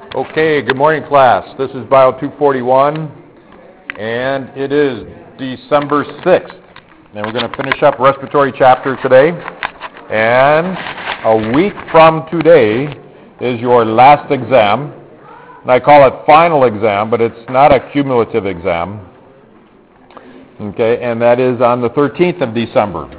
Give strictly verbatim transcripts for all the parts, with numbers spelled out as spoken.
Okay, good morning, class. This is Bio two forty-one, and it is December sixth. And we're going to finish up respiratory chapter today. And a week from today is your last exam. And I call it final exam, but it's not a cumulative exam. Okay, and that is on the thirteenth of December.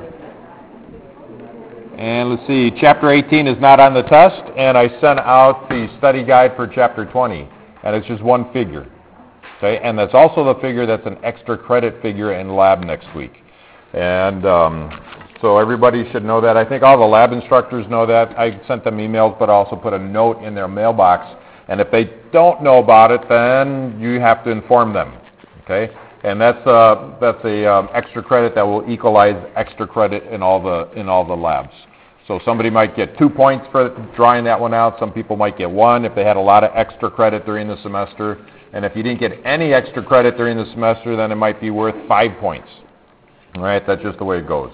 And let's see, chapter eighteen is not on the test, and I sent out the study guide for chapter twenty, and it's just one figure. Okay, and that's also the figure that's an extra credit figure in lab next week. And um, so everybody should know that. I think all the lab instructors know that. I sent them emails, but I also put a note in their mailbox. And if they don't know about it, then you have to inform them. Okay, and that's uh, that's a um, extra credit that will equalize extra credit in all the in all the labs. So somebody might get two points for drawing that one out. Some people might get one if they had a lot of extra credit during the semester. And if you didn't get any extra credit during the semester, then it might be worth five points. All right, that's just the way it goes.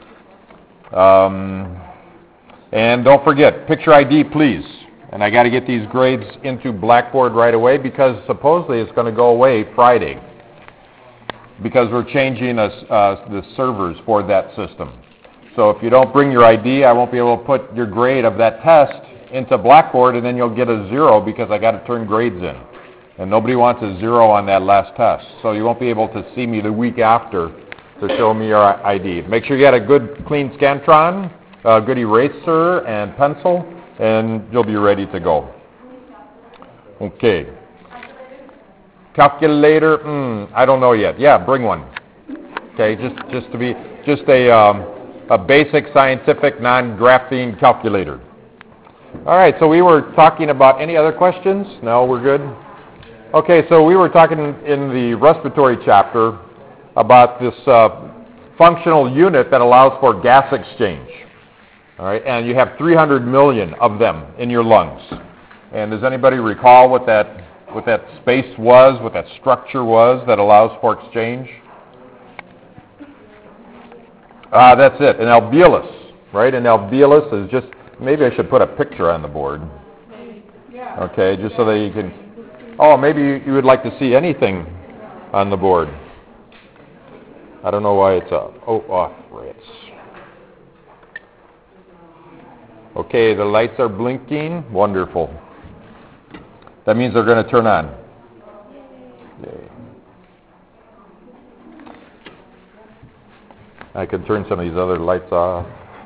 Um, and don't forget, picture I D, please. And I got to get these grades into Blackboard right away because supposedly it's going to go away Friday because we're changing us, uh, the servers for that system. So if you don't bring your I D, I won't be able to put your grade of that test into Blackboard, and then you'll get a zero because I got to turn grades in. And nobody wants a zero on that last test. So you won't be able to see me the week after to show me your I D. Make sure you got a good clean Scantron, a good eraser and pencil, and you'll be ready to go. Okay. Calculator, mm, I don't know yet. Yeah, bring one. Okay, just just to be, just a... Um, a basic scientific non-graphing calculator. All right, so we were talking about, any other questions? No, we're good? Okay, so we were talking in the respiratory chapter about this uh, functional unit that allows for gas exchange. All right, and you have three hundred million of them in your lungs. And does anybody recall what that, what that space was, what that structure was that allows for exchange? Ah, uh, that's it, an alveolus, right? An alveolus is just, maybe I should put a picture on the board. Okay, just so that you can, oh, maybe you, you would like to see anything on the board. I don't know why it's up. Oh, off, right. Okay, the lights are blinking. Wonderful. That means they're going to turn on. Yay. I can turn some of these other lights off,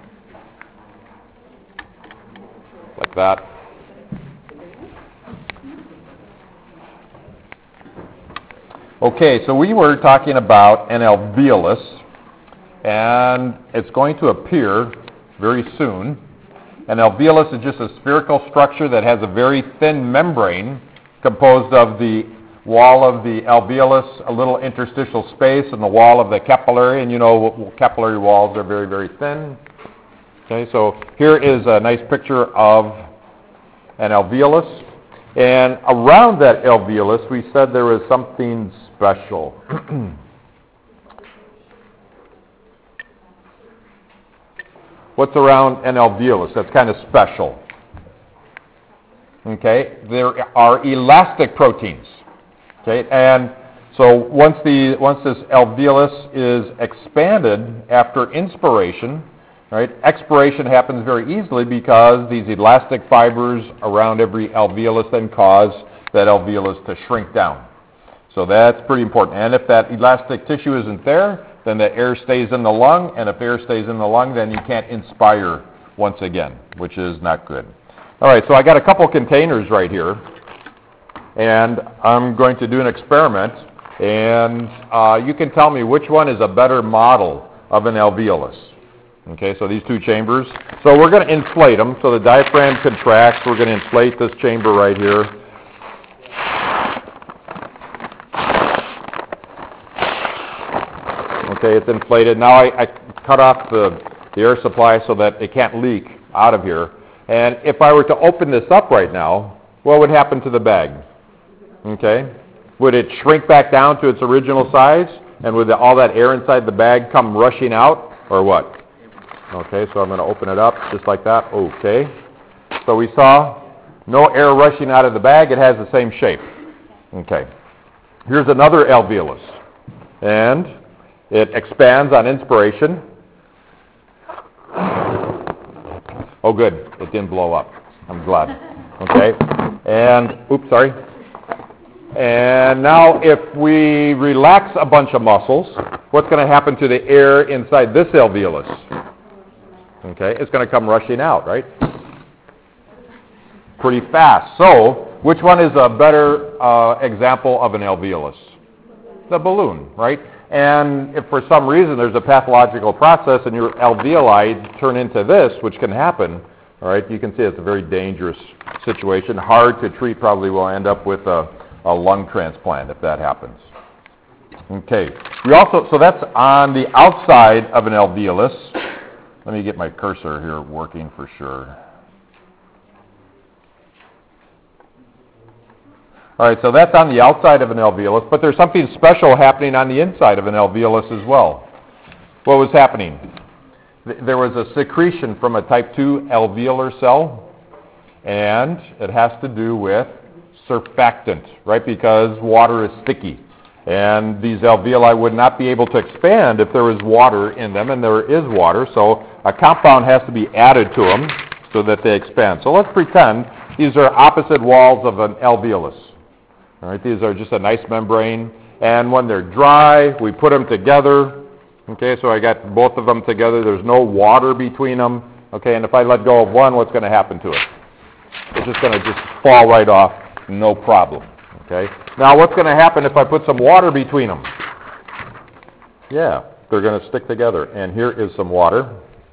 like that. Okay, so we were talking about an alveolus, and it's going to appear very soon. An alveolus is just a spherical structure that has a very thin membrane composed of the wall of the alveolus, a little interstitial space, and the wall of the capillary, and you know capillary walls are very, very thin. Okay, so here is a nice picture of an alveolus, and around that alveolus we said there was something special. What's around an alveolus that's kind of special? Okay, there are elastic proteins. Okay, and so once the once this alveolus is expanded after inspiration, right? Expiration happens very easily because these elastic fibers around every alveolus then cause that alveolus to shrink down. So that's pretty important. And if that elastic tissue isn't there, then the air stays in the lung, and if air stays in the lung, then you can't inspire once again, which is not good. All right, so I got a couple containers right here. And I'm going to do an experiment, and uh, you can tell me which one is a better model of an alveolus. Okay, so these two chambers. So we're going to inflate them. So the diaphragm contracts. We're going to inflate this chamber right here. Okay, it's inflated. Now I, I cut off the, the air supply so that it can't leak out of here. And if I were to open this up right now, what would happen to the bag? Okay, would it shrink back down to its original size, and would the, all that air inside the bag come rushing out, or what? Okay, so I'm going to open it up just like that. Okay, so we saw No air rushing out of the bag. It has the same shape. Okay. Here's another alveolus. And it expands on inspiration. Oh, good. It didn't blow up. I'm glad. Okay. And, oops, sorry. And now if we relax a bunch of muscles, what's going to happen to the air inside this alveolus? Okay, it's going to come rushing out, right? Pretty fast. So, which one is a better uh, example of an alveolus? The balloon, right? And if for some reason there's a pathological process and your alveoli turn into this, which can happen, all right, you can see it's a very dangerous situation. Hard to treat, probably will end up with a, a lung transplant if that happens. Okay. We also, so that's on the outside of an alveolus. Let me get my cursor here working for sure. All right, so that's on the outside of an alveolus, but there's something special happening on the inside of an alveolus as well. What was happening? There was a secretion from a type two alveolar cell, and it has to do with surfactant, right? Because water is sticky, and these alveoli would not be able to expand if there was water in them, and there is water, so a compound has to be added to them so that they expand. So let's pretend these are opposite walls of an alveolus. All right, these are just a nice membrane, and when they're dry, we put them together. Okay, so I got both of them together. There's no water between them. Okay, and if I let go of one, what's going to happen to it? It's just going to just fall right off, no problem. Okay, now what's going to happen if I put some water between them? Yeah, they're going to stick together, and here is some water.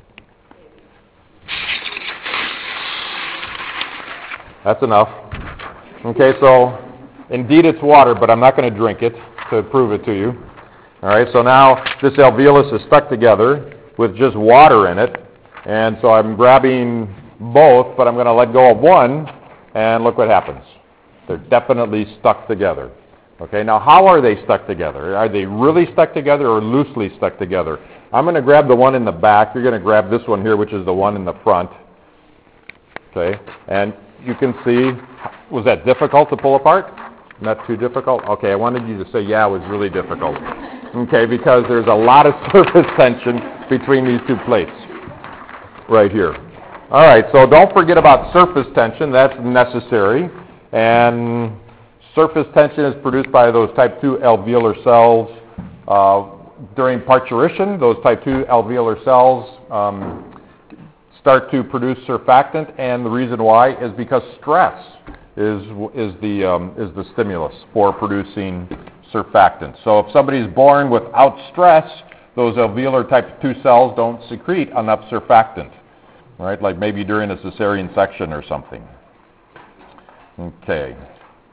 That's enough. Okay, so indeed it's water, but I'm not going to drink it to prove it to you. All right, so now this alveolus is stuck together with just water in it, and so I'm grabbing both, but I'm going to let go of one, and look what happens. They're definitely stuck together. Okay, now how are they stuck together? Are they really stuck together or loosely stuck together? I'm going to grab the one in the back. You're going to grab this one here, which is the one in the front. Okay, and you can see, was that difficult to pull apart? Not too difficult? Okay, I wanted you to say, yeah, it was really difficult. Okay, because there's a lot of surface tension between these two plates right here. All right, so don't forget about surface tension. That's necessary. And surface tension is produced by those type two alveolar cells. Uh, during parturition, those type two alveolar cells um, start to produce surfactant, and the reason why is because stress is is the um, is the stimulus for producing surfactant. So if somebody's born without stress, those alveolar type two cells don't secrete enough surfactant, right? Like maybe during a cesarean section or something. Okay.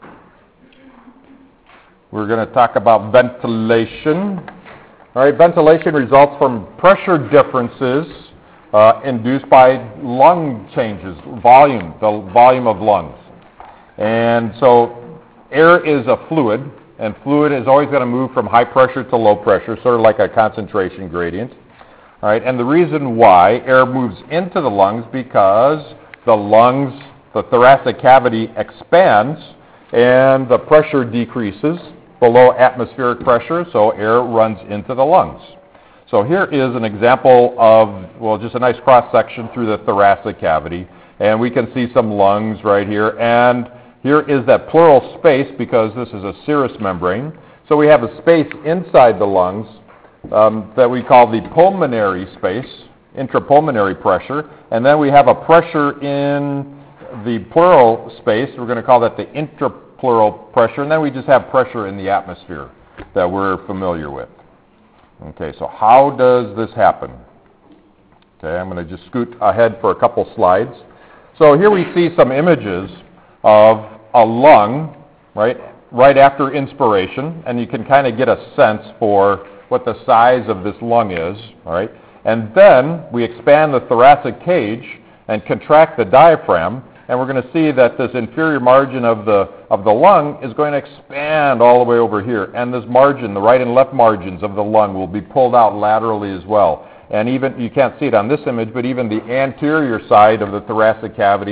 We're going to talk about ventilation. All right, ventilation results from pressure differences uh, induced by lung changes, volume, the volume of lungs. And so air is a fluid, and fluid is always going to move from high pressure to low pressure, sort of like a concentration gradient. All right, and the reason why air moves into the lungs because the lungs, the thoracic cavity expands, and the pressure decreases below atmospheric pressure, so air runs into the lungs. So here is an example of, well, just a nice cross-section through the thoracic cavity, and we can see some lungs right here, and here is that pleural space because this is a serous membrane. So we have a space inside the lungs um, that we call the pulmonary space, intrapulmonary pressure, and then we have a pressure in the pleural space. We're going to call that the intrapleural pressure, and then we just have pressure in the atmosphere that we're familiar with. Okay, so how does this happen? Okay, I'm going to just scoot ahead for a couple slides. So here we see some images of a lung, right, right after inspiration, and you can kind of get a sense for what the size of this lung is, all right? And then we expand the thoracic cage and contract the diaphragm, and we're going to see that this inferior margin of the of the lung is going to expand all the way over here, and this margin, the right and left margins of the lung, will be pulled out laterally as well. And even, you can't see it on this image, but even the anterior side of the thoracic cavity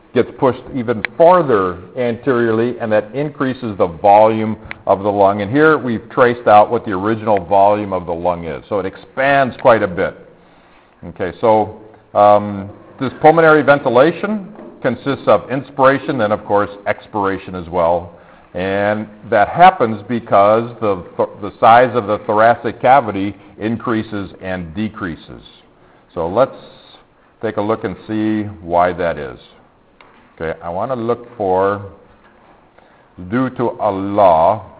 gets pushed even farther anteriorly, and that increases the volume of the lung. And here we've traced out what the original volume of the lung is. So it expands quite a bit. Okay, so um, this pulmonary ventilation consists of inspiration and, of course, expiration as well. And that happens because the, the size of the thoracic cavity increases and decreases. So let's take a look and see why that is. Okay, I want to look for, due to a law,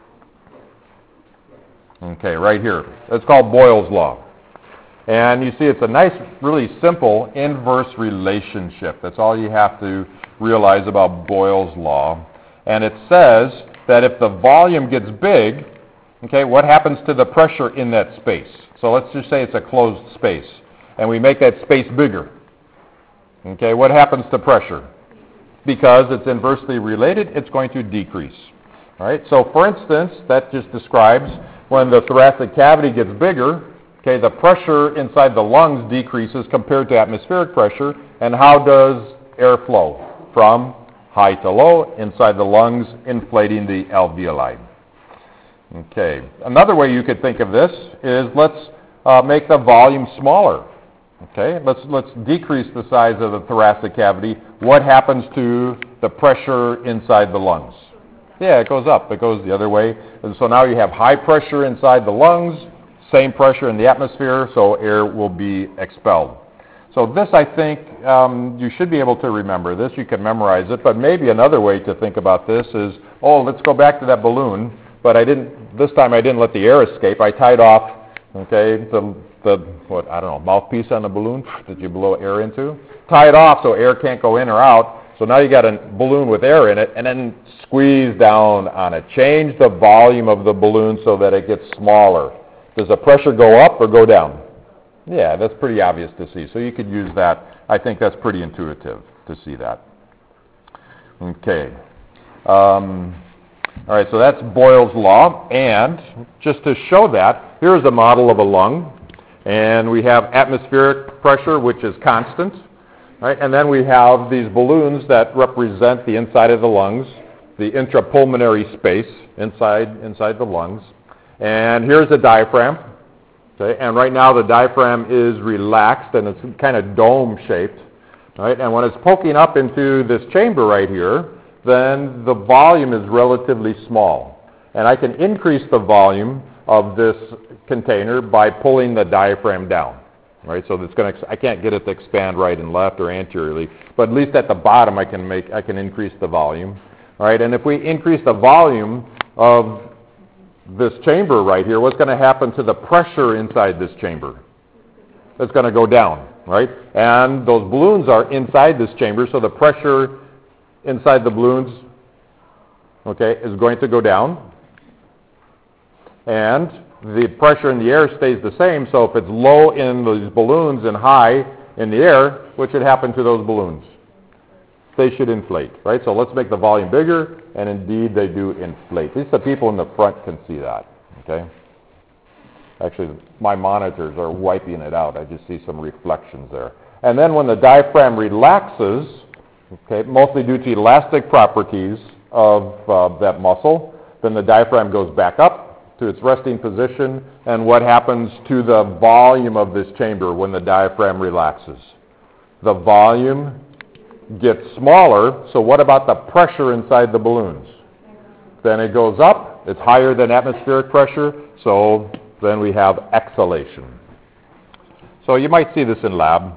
okay, right here. It's called Boyle's law. And you see it's a nice, really simple inverse relationship. That's all you have to realize about Boyle's law. And it says that if the volume gets big, okay, what happens to the pressure in that space? So let's just say it's a closed space, and we make that space bigger. Okay, what happens to pressure? Because it's inversely related, it's going to decrease. All right, so for instance, that just describes when the thoracic cavity gets bigger, okay, the pressure inside the lungs decreases compared to atmospheric pressure. And how does air flow? From high to low inside the lungs, inflating the alveoli. Okay, another way you could think of this is let's uh, make the volume smaller. Okay, let's let's decrease the size of the thoracic cavity. What happens to the pressure inside the lungs? Yeah, it goes up. It goes the other way. And so now you have high pressure inside the lungs, same pressure in the atmosphere, so air will be expelled. So this, I think, um, you should be able to remember this. You can memorize it, but maybe another way to think about this is, oh, let's go back to that balloon, but I didn't, this time I didn't let the air escape. I tied off, okay, the, the what, I don't know, mouthpiece on the balloon that you blow air into. Tie it off so air can't go in or out. So now you got a balloon with air in it, and then squeeze down on it. Change the volume of the balloon so that it gets smaller. Does the pressure go up or go down? Yeah, that's pretty obvious to see. So you could use that. I think that's pretty intuitive to see that. Okay. Um, all right, so that's Boyle's law. And just to show that, here's a model of a lung. And we have atmospheric pressure, which is constant. Right? And then we have these balloons that represent the inside of the lungs, the intrapulmonary space inside, inside the lungs. And here's the diaphragm. Okay, and right now the diaphragm is relaxed and it's kind of dome-shaped. Right? And when it's poking up into this chamber right here, then the volume is relatively small. And I can increase the volume of this container by pulling the diaphragm down. Right? So it's going to, I can't get it to expand right and left or anteriorly, but at least at the bottom I can make, I can increase the volume. Right? And if we increase the volume of this chamber right here, what's going to happen to the pressure inside this chamber? It's going to go down, right? And those balloons are inside this chamber, so the pressure inside the balloons, okay, is going to go down. And the pressure in the air stays the same, so if it's low in these balloons and high in the air, what should happen to those balloons? They should inflate, right? So let's make the volume bigger, and indeed they do inflate. At least the people in the front can see that, okay? Actually, my monitors are wiping it out. I just see some reflections there. And then when the diaphragm relaxes, okay, mostly due to elastic properties of uh, that muscle, then the diaphragm goes back up to its resting position, and what happens to the volume of this chamber when the diaphragm relaxes? The volume gets smaller, so what about the pressure inside the balloons? Then it goes up, it's higher than atmospheric pressure, so then we have exhalation. So you might see this in lab.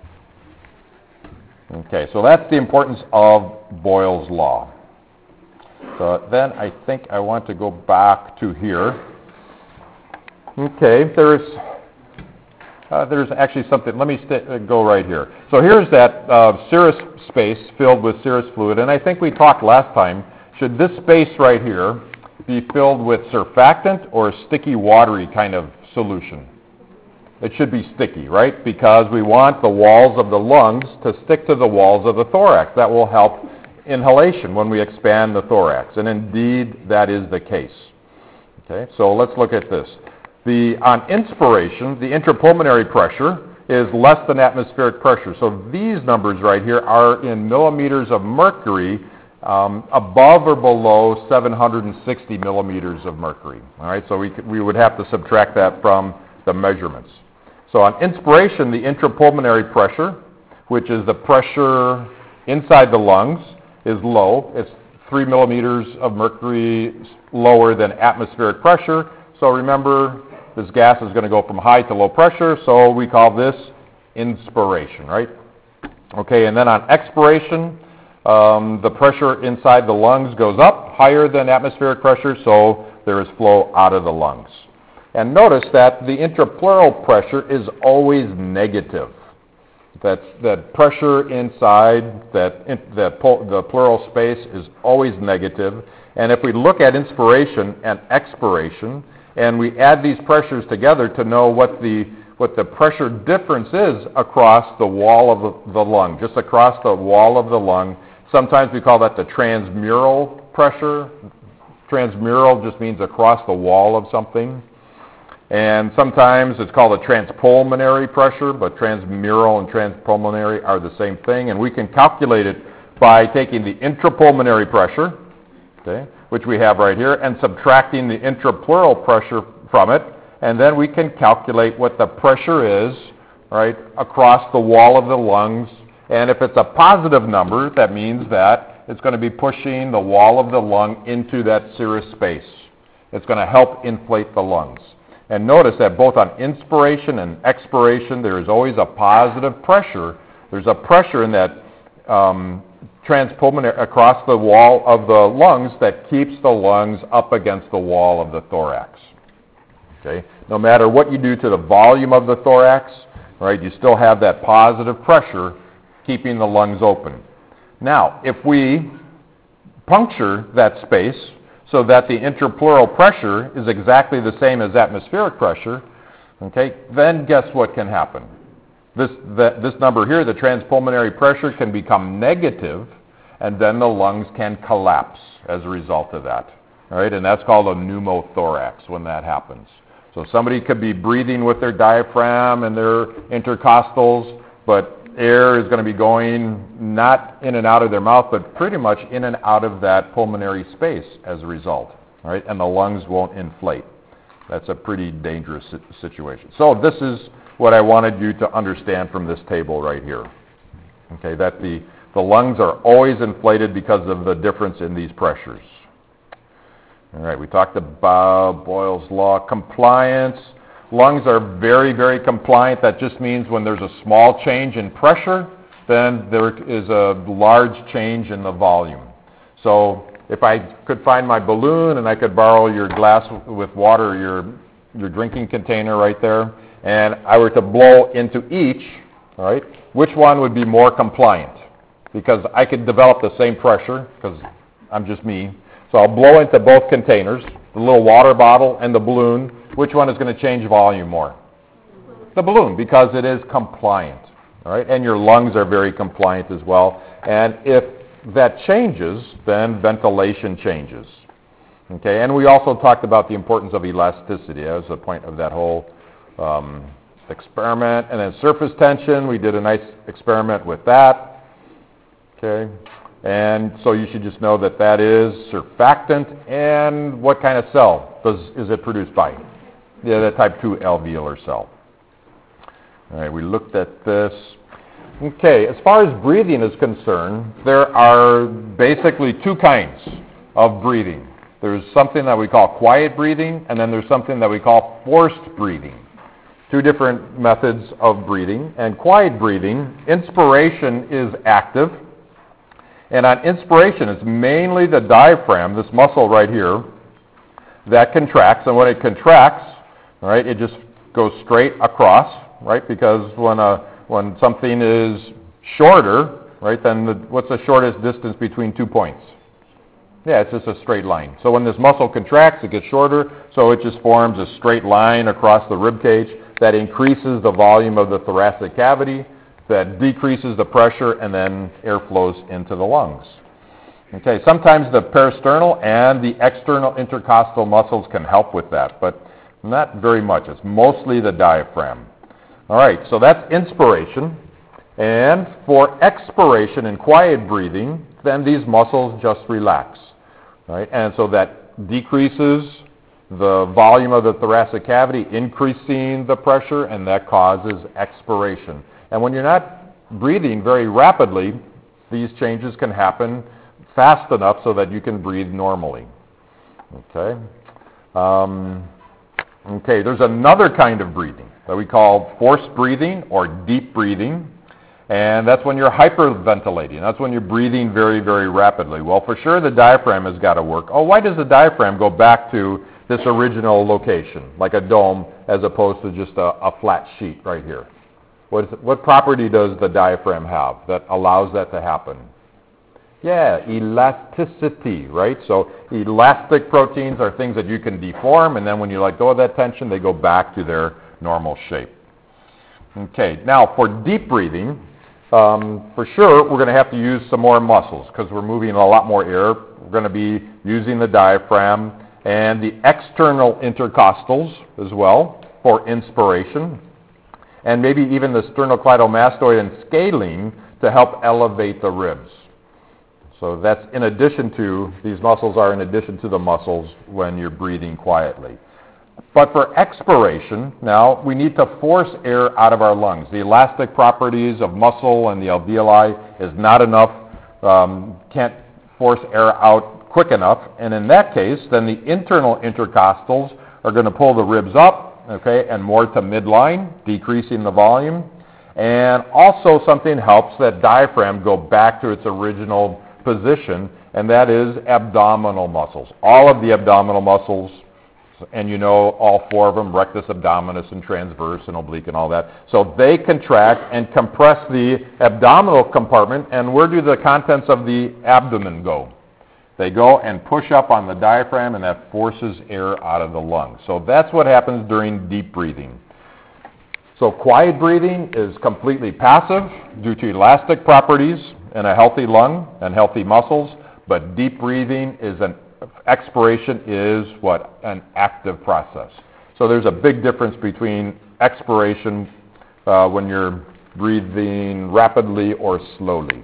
Okay, so that's the importance of Boyle's law. So then I think I want to go back to here. Okay, there's Uh, there's actually something, let me st- uh, go right here. So here's that uh, serous space filled with serous fluid, and I think we talked last time, should this space right here be filled with surfactant or sticky, watery kind of solution? It should be sticky, right? Because we want the walls of the lungs to stick to the walls of the thorax. That will help inhalation when we expand the thorax, and indeed that is the case. Okay, so let's look at this. The, on inspiration, the intrapulmonary pressure is less than atmospheric pressure. So these numbers right here are in millimeters of mercury, um, above or below seven hundred sixty millimeters of mercury. All right, so we, could, we would have to subtract that from the measurements. So on inspiration, the intrapulmonary pressure, which is the pressure inside the lungs, is low. It's three millimeters of mercury lower than atmospheric pressure. So remember, this gas is going to go from high to low pressure, so we call this inspiration, right? Okay, and then on expiration, um, the pressure inside the lungs goes up higher than atmospheric pressure, so there is flow out of the lungs. And notice that the intrapleural pressure is always negative. That, that pressure inside that, in, that the pleural space is always negative. And if we look at inspiration and expiration, and we add these pressures together to know what the, what the pressure difference is across the wall of the, the lung, just across the wall of the lung. Sometimes we call that the transmural pressure. Transmural just means across the wall of something. And sometimes it's called a transpulmonary pressure, but transmural and transpulmonary are the same thing. And we can calculate it by taking the intrapulmonary pressure, okay, which we have right here, and subtracting the intrapleural pressure from it. And then we can calculate what the pressure is, right, across the wall of the lungs. And if it's a positive number, that means that it's going to be pushing the wall of the lung into that serous space. It's going to help inflate the lungs. And notice that both on inspiration and expiration, there is always a positive pressure. There's a pressure in that um, transpulmonary, across the wall of the lungs that keeps the lungs up against the wall of the thorax. Okay? No matter what you do to the volume of the thorax, right, you still have that positive pressure keeping the lungs open. Now, if we puncture that space so that the intrapleural pressure is exactly the same as atmospheric pressure, okay, then guess what can happen? This, the, this number here, the transpulmonary pressure, can become negative, and then the lungs can collapse as a result of that. All right, and that's called a pneumothorax when that happens. So somebody could be breathing with their diaphragm and their intercostals, but air is going to be going not in and out of their mouth, but pretty much in and out of that pulmonary space as a result. All right, and the lungs won't inflate. That's a pretty dangerous situation. So this is what I wanted you to understand from this table right here. Okay, that the, the lungs are always inflated because of the difference in these pressures. All right, we talked about Boyle's law. Compliance. Lungs are very, very compliant. That just means when there's a small change in pressure, then there is a large change in the volume. So if I could find my balloon and I could borrow your glass with water, your, your drinking container right there, and I were to blow into each, all right, which one would be more compliant? Because I could develop the same pressure, because I'm just me. So I'll blow into both containers, the little water bottle and the balloon. Which one is going to change volume more? The balloon, because it is compliant. All right, and your lungs are very compliant as well. And if that changes, then ventilation changes. Okay, and we also talked about the importance of elasticity. That was the point of that whole um, experiment. And then surface tension, we did a nice experiment with that. Okay, and so you should just know that that is surfactant. And what kind of cell does is it produced by? Yeah, the type two alveolar cell. All right, we looked at this. Okay, as far as breathing is concerned, there are basically two kinds of breathing. There's something that we call quiet breathing, and then there's something that we call forced breathing. Two different methods of breathing. And quiet breathing, inspiration is active. And on inspiration, it's mainly the diaphragm, this muscle right here, that contracts. And when it contracts, all right, it just goes straight across, right? Because when a when something is shorter, right, then the, what's the shortest distance between two points? Yeah, it's just a straight line. So when this muscle contracts, it gets shorter, so it just forms a straight line across the rib cage that increases the volume of the thoracic cavity, that decreases the pressure, and then air flows into the lungs. Okay, sometimes the peristernal and the external intercostal muscles can help with that, but not very much. It's mostly the diaphragm. All right, so that's inspiration. And for expiration and quiet breathing, then these muscles just relax. Right? And so that decreases the volume of the thoracic cavity, increasing the pressure, and that causes expiration. And when you're not breathing very rapidly, these changes can happen fast enough so that you can breathe normally. Okay? Um, okay, there's another kind of breathing that we call forced breathing or deep breathing. And that's when you're hyperventilating. That's when you're breathing very, very rapidly. Well, for sure the diaphragm has got to work. Oh, why does the diaphragm go back to this original location, like a dome, as opposed to just a, a flat sheet right here? What, is, what property does the diaphragm have that allows that to happen? Yeah, elasticity, right? So elastic proteins are things that you can deform, and then when you let go of that tension, they go back to their normal shape. Okay, now for deep breathing, um, for sure we're going to have to use some more muscles because we're moving a lot more air. We're going to be using the diaphragm and the external intercostals as well for inspiration, and maybe even the sternocleidomastoid and scalene to help elevate the ribs. So that's in addition to, these muscles are in addition to the muscles when you're breathing quietly. But for expiration, now, we need to force air out of our lungs. The elastic properties of muscle and the alveoli is not enough, um, can't force air out quick enough. And in that case, then the internal intercostals are going to pull the ribs up, okay, and more to midline, decreasing the volume. And also something helps that diaphragm go back to its original position, and that is abdominal muscles. All of the abdominal muscles, and you know all four of them, rectus abdominis and transverse and oblique and all that. So they contract and compress the abdominal compartment, and where do the contents of the abdomen go? They go and push up on the diaphragm, and that forces air out of the lungs. So that's what happens during deep breathing. So quiet breathing is completely passive due to elastic properties in a healthy lung and healthy muscles, but deep breathing is an expiration is what? An active process. So there's a big difference between expiration uh, when you're breathing rapidly or slowly.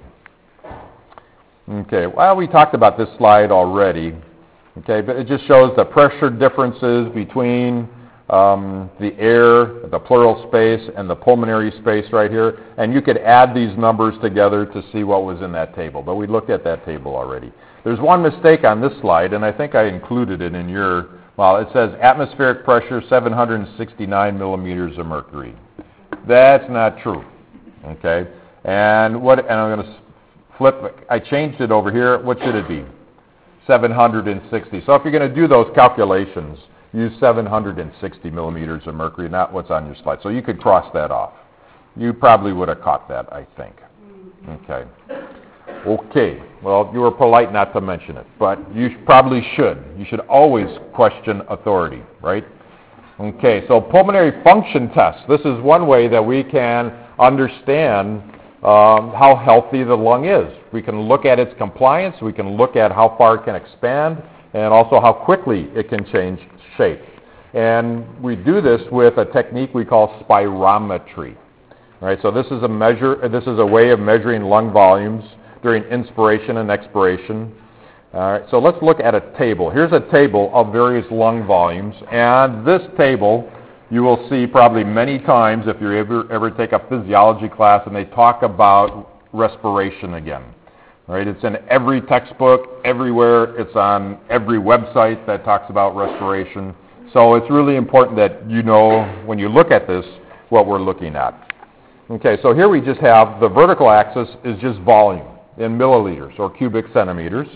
Okay, well, we talked about this slide already, okay, but it just shows the pressure differences between um, the air, the pleural space, and the pulmonary space right here, and you could add these numbers together to see what was in that table, but we looked at that table already. There's one mistake on this slide, and I think I included it in your, well, it says atmospheric pressure seven hundred sixty-nine millimeters of mercury. That's not true, okay? And what, and I'm going to flip, I changed it over here. What should it be? seven hundred sixty. So if you're going to do those calculations, use seven hundred sixty millimeters of mercury, not what's on your slide. So you could cross that off. You probably would have caught that, I think. Okay. Okay. Well, you were polite not to mention it, but you probably should. You should always question authority, right? Okay, so pulmonary function tests. This is one way that we can understand um, how healthy the lung is. We can look at its compliance. We can look at how far it can expand, and also how quickly it can change shape. And we do this with a technique we call spirometry. All right, so this is a measure. This is a way of measuring lung volumes during inspiration and expiration. All right, so let's look at a table. Here's a table of various lung volumes, and this table you will see probably many times if you ever ever take a physiology class and they talk about respiration again. All right, it's in every textbook, everywhere. It's on every website that talks about respiration. So it's really important that you know when you look at this what we're looking at. Okay, so here we just have the vertical axis is just volume in milliliters or cubic centimeters.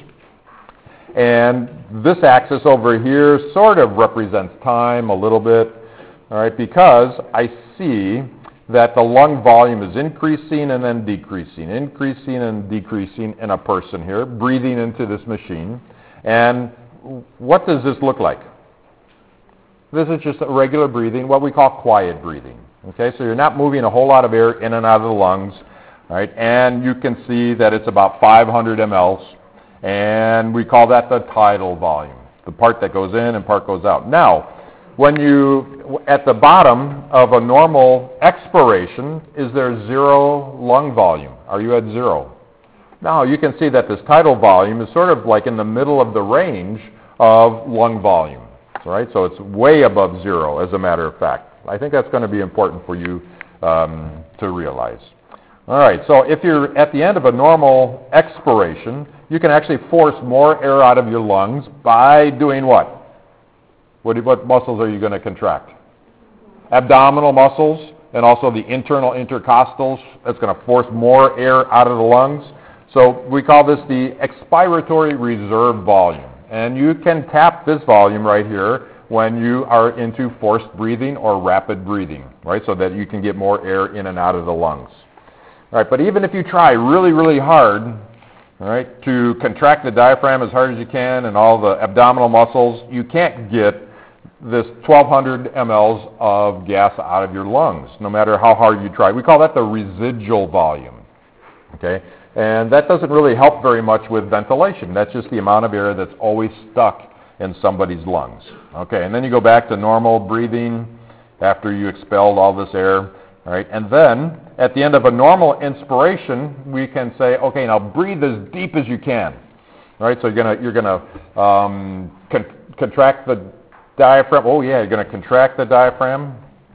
And this axis over here sort of represents time a little bit, all right, because I see that the lung volume is increasing and then decreasing, increasing and decreasing in a person here, breathing into this machine. And what does this look like? This is just a regular breathing, what we call quiet breathing. Okay, so you're not moving a whole lot of air in and out of the lungs, right? And you can see that it's about five hundred milliliters, and we call that the tidal volume, the part that goes in and part goes out. Now, when you, at the bottom of a normal expiration, is there zero lung volume? Are you at zero? Now, you can see that this tidal volume is sort of like in the middle of the range of lung volume, right? So it's way above zero, as a matter of fact. I think that's going to be important for you um, to realize. All right, so if you're at the end of a normal expiration, you can actually force more air out of your lungs by doing what? What, do- what muscles are you going to contract? Abdominal muscles and also the internal intercostals. That's going to force more air out of the lungs. So we call this the expiratory reserve volume. And you can tap this volume right here when you are into forced breathing or rapid breathing, right? So that you can get more air in and out of the lungs. All right, but even if you try really, really hard, all right, to contract the diaphragm as hard as you can and all the abdominal muscles, you can't get this twelve hundred milliliters of gas out of your lungs, no matter how hard you try. We call that the residual volume, okay? And that doesn't really help very much with ventilation. That's just the amount of air that's always stuck in somebody's lungs. Okay, and then you go back to normal breathing after you expelled all this air. All right, and then at the end of a normal inspiration, we can say, okay, now breathe as deep as you can. All right, so you're gonna you're gonna um, con- contract the diaphragm. Oh yeah, you're gonna contract the diaphragm.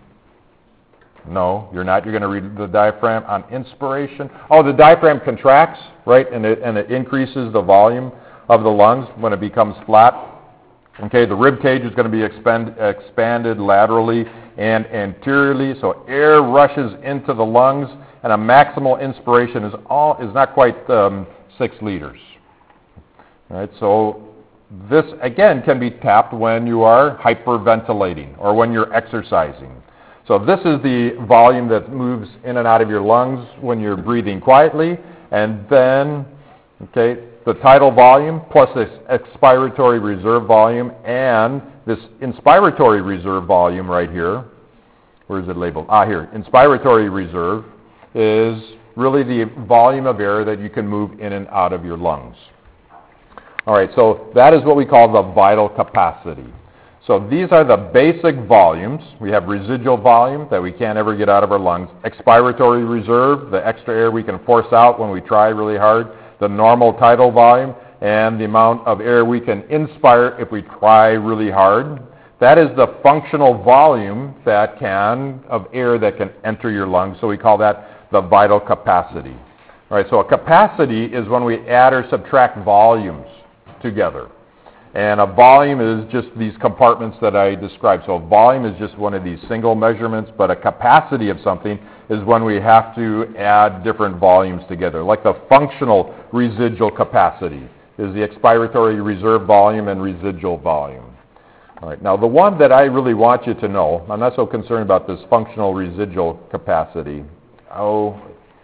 No, you're not. You're going to read the diaphragm on inspiration. Oh, the diaphragm contracts, right, and it, and it increases the volume of the lungs when it becomes flat. Okay, the rib cage is going to be expand, expanded laterally and anteriorly, so air rushes into the lungs, and a maximal inspiration is all is not quite um, six liters. All right, so this again can be tapped when you are hyperventilating or when you're exercising. So this is the volume that moves in and out of your lungs when you're breathing quietly, and then, okay, the tidal volume plus this expiratory reserve volume and this inspiratory reserve volume right here. Where is it labeled? Ah, here. Inspiratory reserve is really the volume of air that you can move in and out of your lungs. All right, so that is what we call the vital capacity. So these are the basic volumes. We have residual volume that we can't ever get out of our lungs. Expiratory reserve, the extra air we can force out when we try really hard. The normal tidal volume, and the amount of air we can inspire if we try really hard. That is the functional volume that can, of air that can enter your lungs. So we call that the vital capacity. All right, so a capacity is when we add or subtract volumes together. And a volume is just these compartments that I described. So a volume is just one of these single measurements, but a capacity of something is when we have to add different volumes together. Like the functional residual capacity is the expiratory reserve volume and residual volume. All right, now the one that I really want you to know, I'm not so concerned about this functional residual capacity. Oh,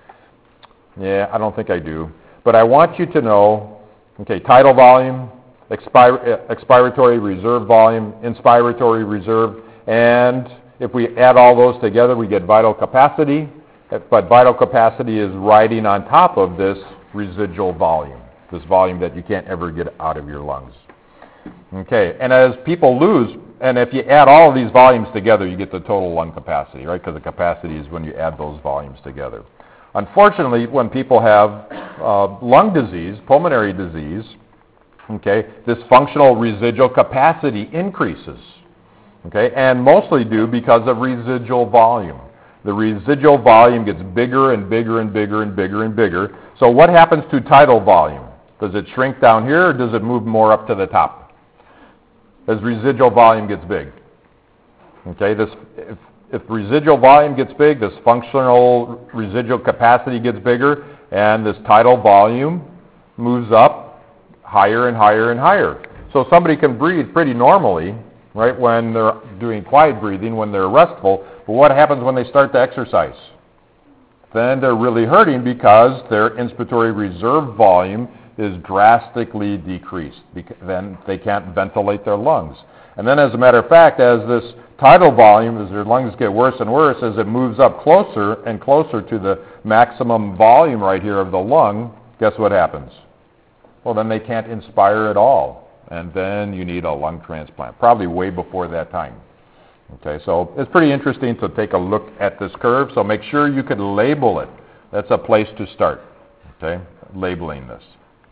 yeah, I don't think I do. But I want you to know, okay, tidal volume, Expir- expiratory reserve volume, inspiratory reserve, and if we add all those together, we get vital capacity, but vital capacity is riding on top of this residual volume, this volume that you can't ever get out of your lungs. Okay, and as people lose, and if you add all of these volumes together, you get the total lung capacity, right? Because the capacity is when you add those volumes together. Unfortunately, when people have uh, lung disease, pulmonary disease, okay, this functional residual capacity increases, okay, and mostly due because of residual volume. The residual volume gets bigger and bigger and bigger and bigger and bigger. So what happens to tidal volume? Does it shrink down here or does it move more up to the top as residual volume gets big? Okay, this, if, if residual volume gets big, this functional residual capacity gets bigger, and this tidal volume moves up higher and higher and higher. So somebody can breathe pretty normally, right, when they're doing quiet breathing, when they're restful, but what happens when they start to exercise? Then they're really hurting because their inspiratory reserve volume is drastically decreased. Then they can't ventilate their lungs. And then as a matter of fact, as this tidal volume, as their lungs get worse and worse, as it moves up closer and closer to the maximum volume right here of the lung, guess what happens? Well, then they can't inspire at all, and then you need a lung transplant, probably way before that time. Okay, so it's pretty interesting to take a look at this curve, so make sure you can label it. That's a place to start, okay, labeling this.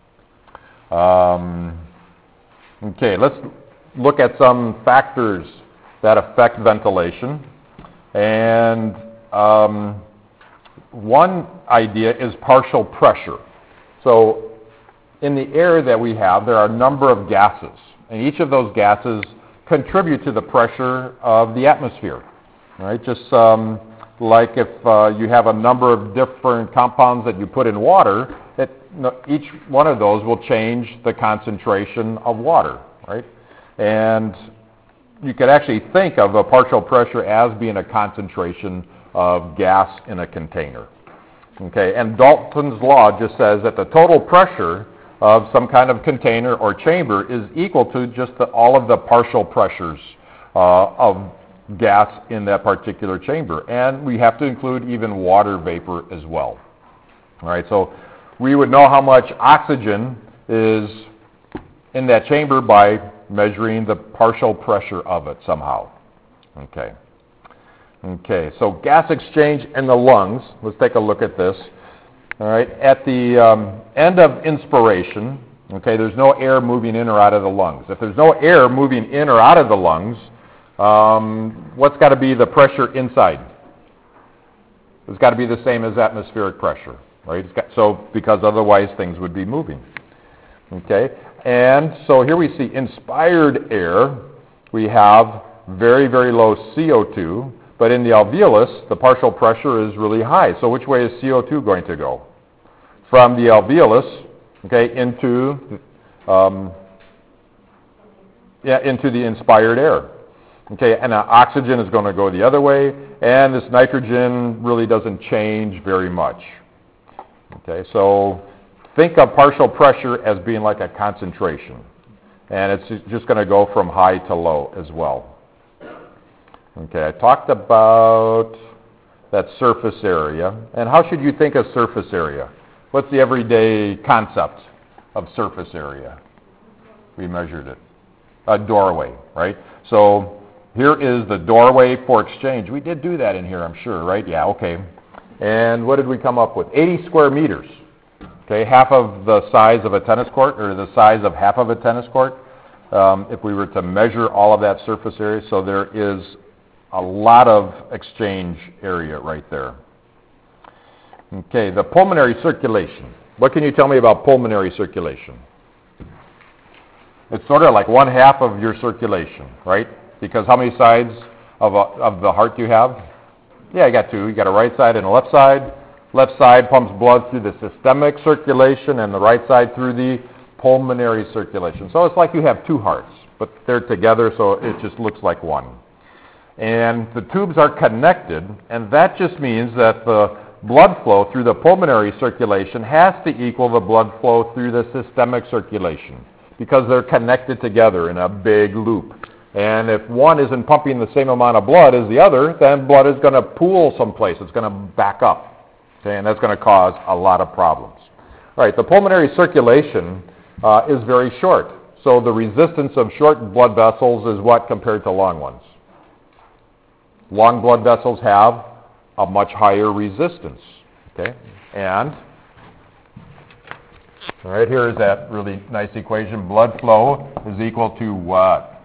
Um, okay, let's look at some factors that affect ventilation. And um, one idea is partial pressure. So in the air that we have, there are a number of gases, and each of those gases contribute to the pressure of the atmosphere. Right? Just um, like if uh, you have a number of different compounds that you put in water, it, each one of those will change the concentration of water. Right? And you could actually think of a partial pressure as being a concentration of gas in a container. Okay, and Dalton's law just says that the total pressure of some kind of container or chamber is equal to just the, all of the partial pressures uh, of gas in that particular chamber. And we have to include even water vapor as well. All right, so we would know how much oxygen is in that chamber by measuring the partial pressure of it somehow. Okay. Okay, so gas exchange in the lungs. Let's take a look at this. All right, at the um, end of inspiration, okay, there's no air moving in or out of the lungs. If there's no air moving in or out of the lungs, um, what's got to be the pressure inside? It's got to be the same as atmospheric pressure, right? It's got, so because otherwise things would be moving. Okay, and so here we see inspired air. We have very, very low C O two. But in the alveolus, the partial pressure is really high. So which way is C O two going to go? From the alveolus, okay, into um, yeah, into the inspired air. Okay, and uh, oxygen is going to go the other way, and this nitrogen really doesn't change very much. Okay, so think of partial pressure as being like a concentration, and it's just going to go from high to low as well. Okay, I talked about that surface area. And how should you think of surface area? What's the everyday concept of surface area? We measured it. A doorway, right? So here is the doorway for exchange. We did do that in here, I'm sure, right? Yeah, okay. And what did we come up with? eighty square meters. Okay, half of the size of a tennis court, or the size of half of a tennis court, um, if we were to measure all of that surface area. So there is a lot of exchange area right there. Okay, the pulmonary circulation. What can you tell me about pulmonary circulation? It's sort of like one half of your circulation, right? Because how many sides of, a, of the heart do you have? Yeah, you got two. You got a right side and a left side. Left side pumps blood through the systemic circulation, and the right side through the pulmonary circulation. So it's like you have two hearts, but they're together, so it just looks like one. And the tubes are connected, and that just means that the blood flow through the pulmonary circulation has to equal the blood flow through the systemic circulation, because they're connected together in a big loop. And if one isn't pumping the same amount of blood as the other, then blood is going to pool someplace. It's going to back up, okay, and that's going to cause a lot of problems. All right, the pulmonary circulation uh, is very short. So the resistance of short blood vessels is what compared to long ones? Long blood vessels have a much higher resistance, okay? And right here is that really nice equation. Blood flow is equal to what?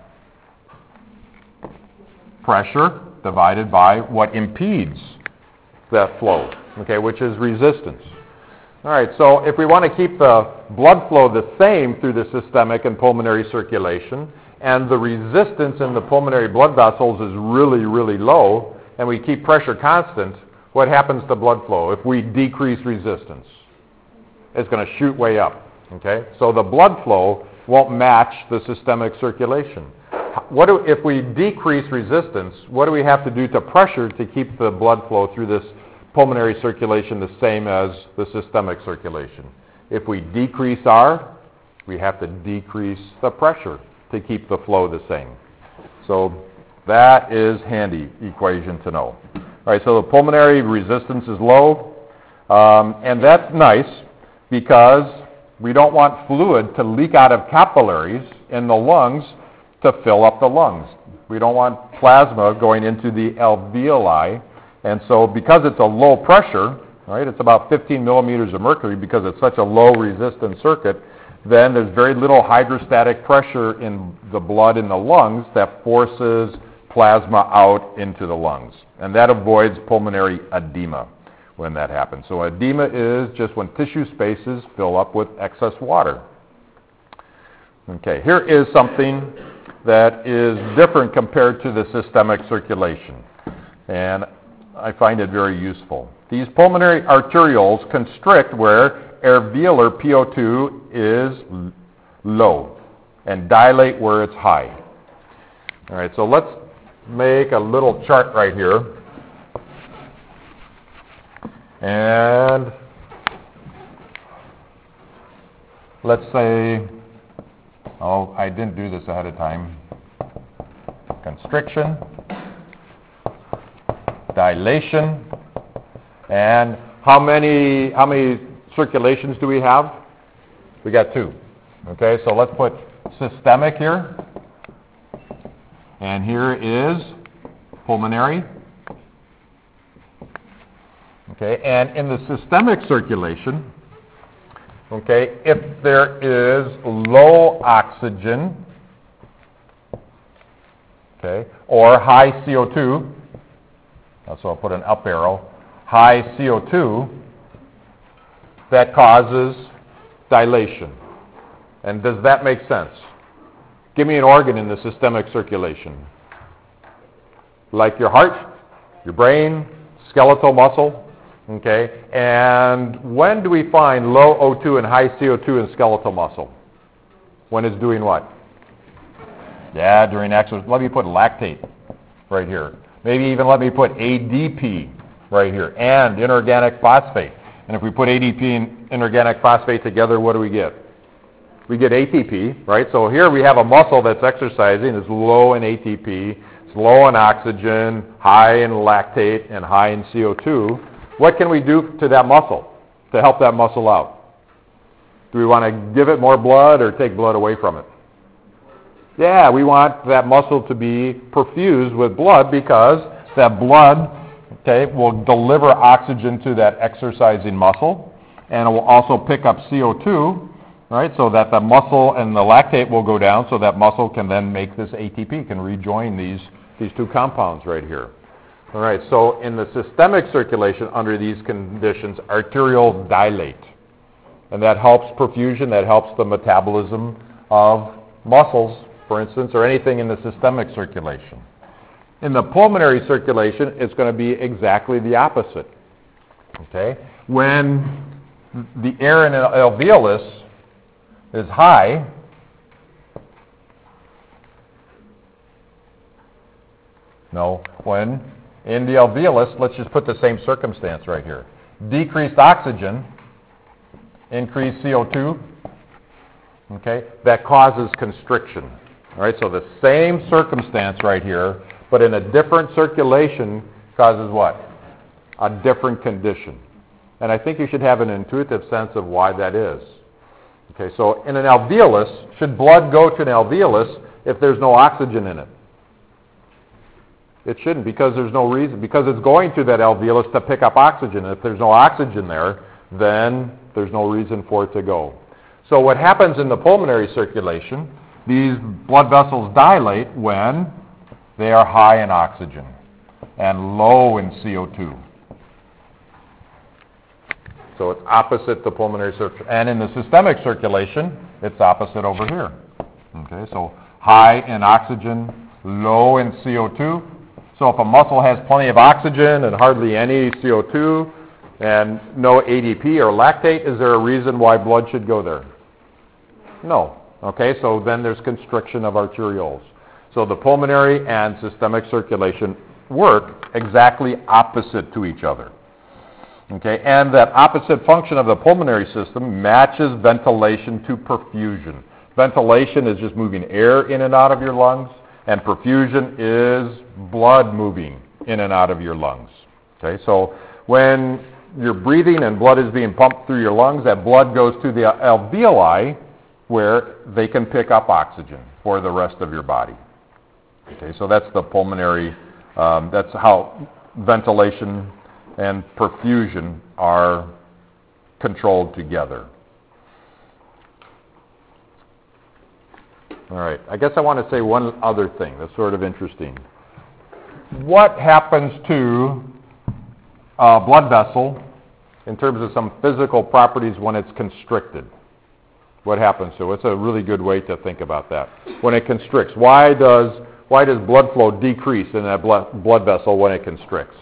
Pressure divided by what impedes that flow, okay, which is resistance. All right, so if we want to keep the blood flow the same through the systemic and pulmonary circulation, and the resistance in the pulmonary blood vessels is really, really low, and we keep pressure constant, what happens to blood flow if we decrease resistance? It's going to shoot way up, okay? So the blood flow won't match the systemic circulation. What do, if we decrease resistance, what do we have to do to pressure to keep the blood flow through this pulmonary circulation the same as the systemic circulation? If we decrease R, we have to decrease the pressure to keep the flow the same. So that is handy equation to know. All right, so the pulmonary resistance is low, um, and that's nice because we don't want fluid to leak out of capillaries in the lungs to fill up the lungs. We don't want plasma going into the alveoli. And so because it's a low pressure, right, it's about fifteen millimeters of mercury because it's such a low resistance circuit, then there's very little hydrostatic pressure in the blood in the lungs that forces plasma out into the lungs. And that avoids pulmonary edema when that happens. So edema is just when tissue spaces fill up with excess water. Okay, here is something that is different compared to the systemic circulation. And I find it very useful. These pulmonary arterioles constrict where alveolar P O two is low and dilate where it's high. All right, so let's make a little chart right here. And let's say, oh, I didn't do this ahead of time. Constriction, dilation, and how many how many circulations do we have? We got two. Okay, so let's put systemic here, and here is pulmonary. Okay, and in the systemic circulation, okay, if there is low oxygen, okay, or high C O two, so I'll put an up arrow, high C O two, that causes dilation. And does that make sense? Give me an organ in the systemic circulation. Like your heart, your brain, skeletal muscle, okay? And when do we find low O two and high C O two in skeletal muscle? When it's doing what? Yeah, during exercise. Let me put lactate right here. Maybe even let me put A D P right here, and inorganic phosphate. And if we put A D P and inorganic phosphate together, what do we get? We get A T P, right? So here we have a muscle that's exercising, it's low in A T P, it's low in oxygen, high in lactate, and high in C O two. What can we do to that muscle to help that muscle out? Do we want to give it more blood or take blood away from it? Yeah, we want that muscle to be perfused with blood because that blood, okay, will deliver oxygen to that exercising muscle, and it will also pick up C O two, right, so that the muscle and the lactate will go down so that muscle can then make this A T P, can rejoin these, these two compounds right here. All right, so in the systemic circulation under these conditions, arterioles dilate, and that helps perfusion, that helps the metabolism of muscles, for instance, or anything in the systemic circulation. In the pulmonary circulation, it's going to be exactly the opposite. Okay? When the air in an alveolus is high, no, when in the alveolus, let's just put the same circumstance right here. Decreased oxygen, increased C O two, okay, that causes constriction. All right, so the same circumstance right here, but in a different circulation causes what? A different condition. And I think you should have an intuitive sense of why that is. Okay, so in an alveolus, should blood go to an alveolus if there's no oxygen in it? It shouldn't, because there's no reason, because it's going to that alveolus to pick up oxygen. If there's no oxygen there, then there's no reason for it to go. So what happens in the pulmonary circulation, these blood vessels dilate when they are high in oxygen and low in C O two. So it's opposite the pulmonary circulation. And in the systemic circulation, it's opposite over here. Okay, so high in oxygen, low in C O two. So if a muscle has plenty of oxygen and hardly any C O two and no A D P or lactate, is there a reason why blood should go there? No. Okay, so then there's constriction of arterioles. So the pulmonary and systemic circulation work exactly opposite to each other. Okay, and that opposite function of the pulmonary system matches ventilation to perfusion. Ventilation is just moving air in and out of your lungs, and perfusion is blood moving in and out of your lungs. Okay, so when you're breathing and blood is being pumped through your lungs, that blood goes to the alveoli where they can pick up oxygen for the rest of your body. Okay, so that's the pulmonary, um, that's how ventilation and perfusion are controlled together. All right, I guess I want to say one other thing that's sort of interesting. What happens to a blood vessel in terms of some physical properties when it's constricted? What happens to it? It's a really good way to think about that. When it constricts, why does why does blood flow decrease in that blood, blood vessel when it constricts?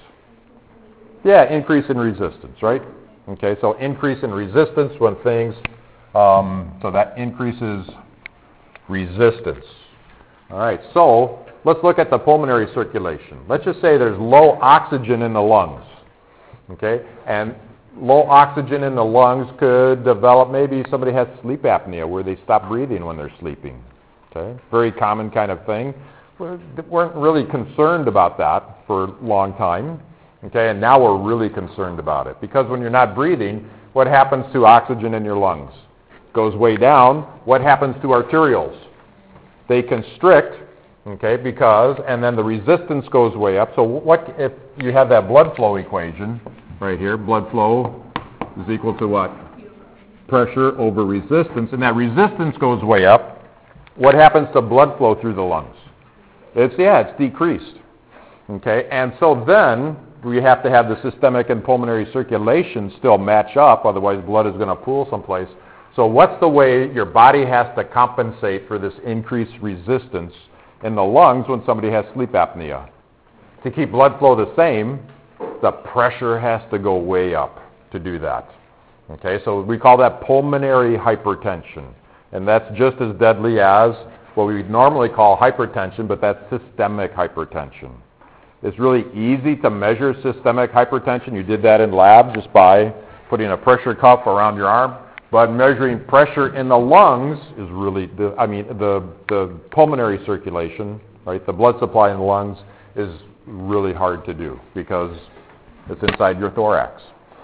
Yeah, increase in resistance, right? Okay, so increase in resistance when things, um, so that increases resistance. All right, so let's look at the pulmonary circulation. Let's just say there's low oxygen in the lungs, okay? And low oxygen in the lungs could develop, maybe somebody has sleep apnea where they stop breathing when they're sleeping, okay? Very common kind of thing. We weren't really concerned about that for a long time, okay? And now we're really concerned about it because when you're not breathing, what happens to oxygen in your lungs? Goes way down. What happens to arterioles? They constrict, okay, because, and then the resistance goes way up. So what if you have that blood flow equation right here? Blood flow is equal to what? Pressure over resistance, and that resistance goes way up. What happens to blood flow through the lungs? It's, yeah, it's decreased, okay? And so then we have to have the systemic and pulmonary circulation still match up, otherwise blood is going to pool someplace. So what's the way your body has to compensate for this increased resistance in the lungs when somebody has sleep apnea? To keep blood flow the same, the pressure has to go way up to do that. Okay, so we call that pulmonary hypertension. And that's just as deadly as what we normally call hypertension, but that's systemic hypertension. It's really easy to measure systemic hypertension. You did that in lab just by putting a pressure cuff around your arm. But measuring pressure in the lungs is really, the, I mean, the, the pulmonary circulation, right, the blood supply in the lungs is really hard to do because it's inside your thorax.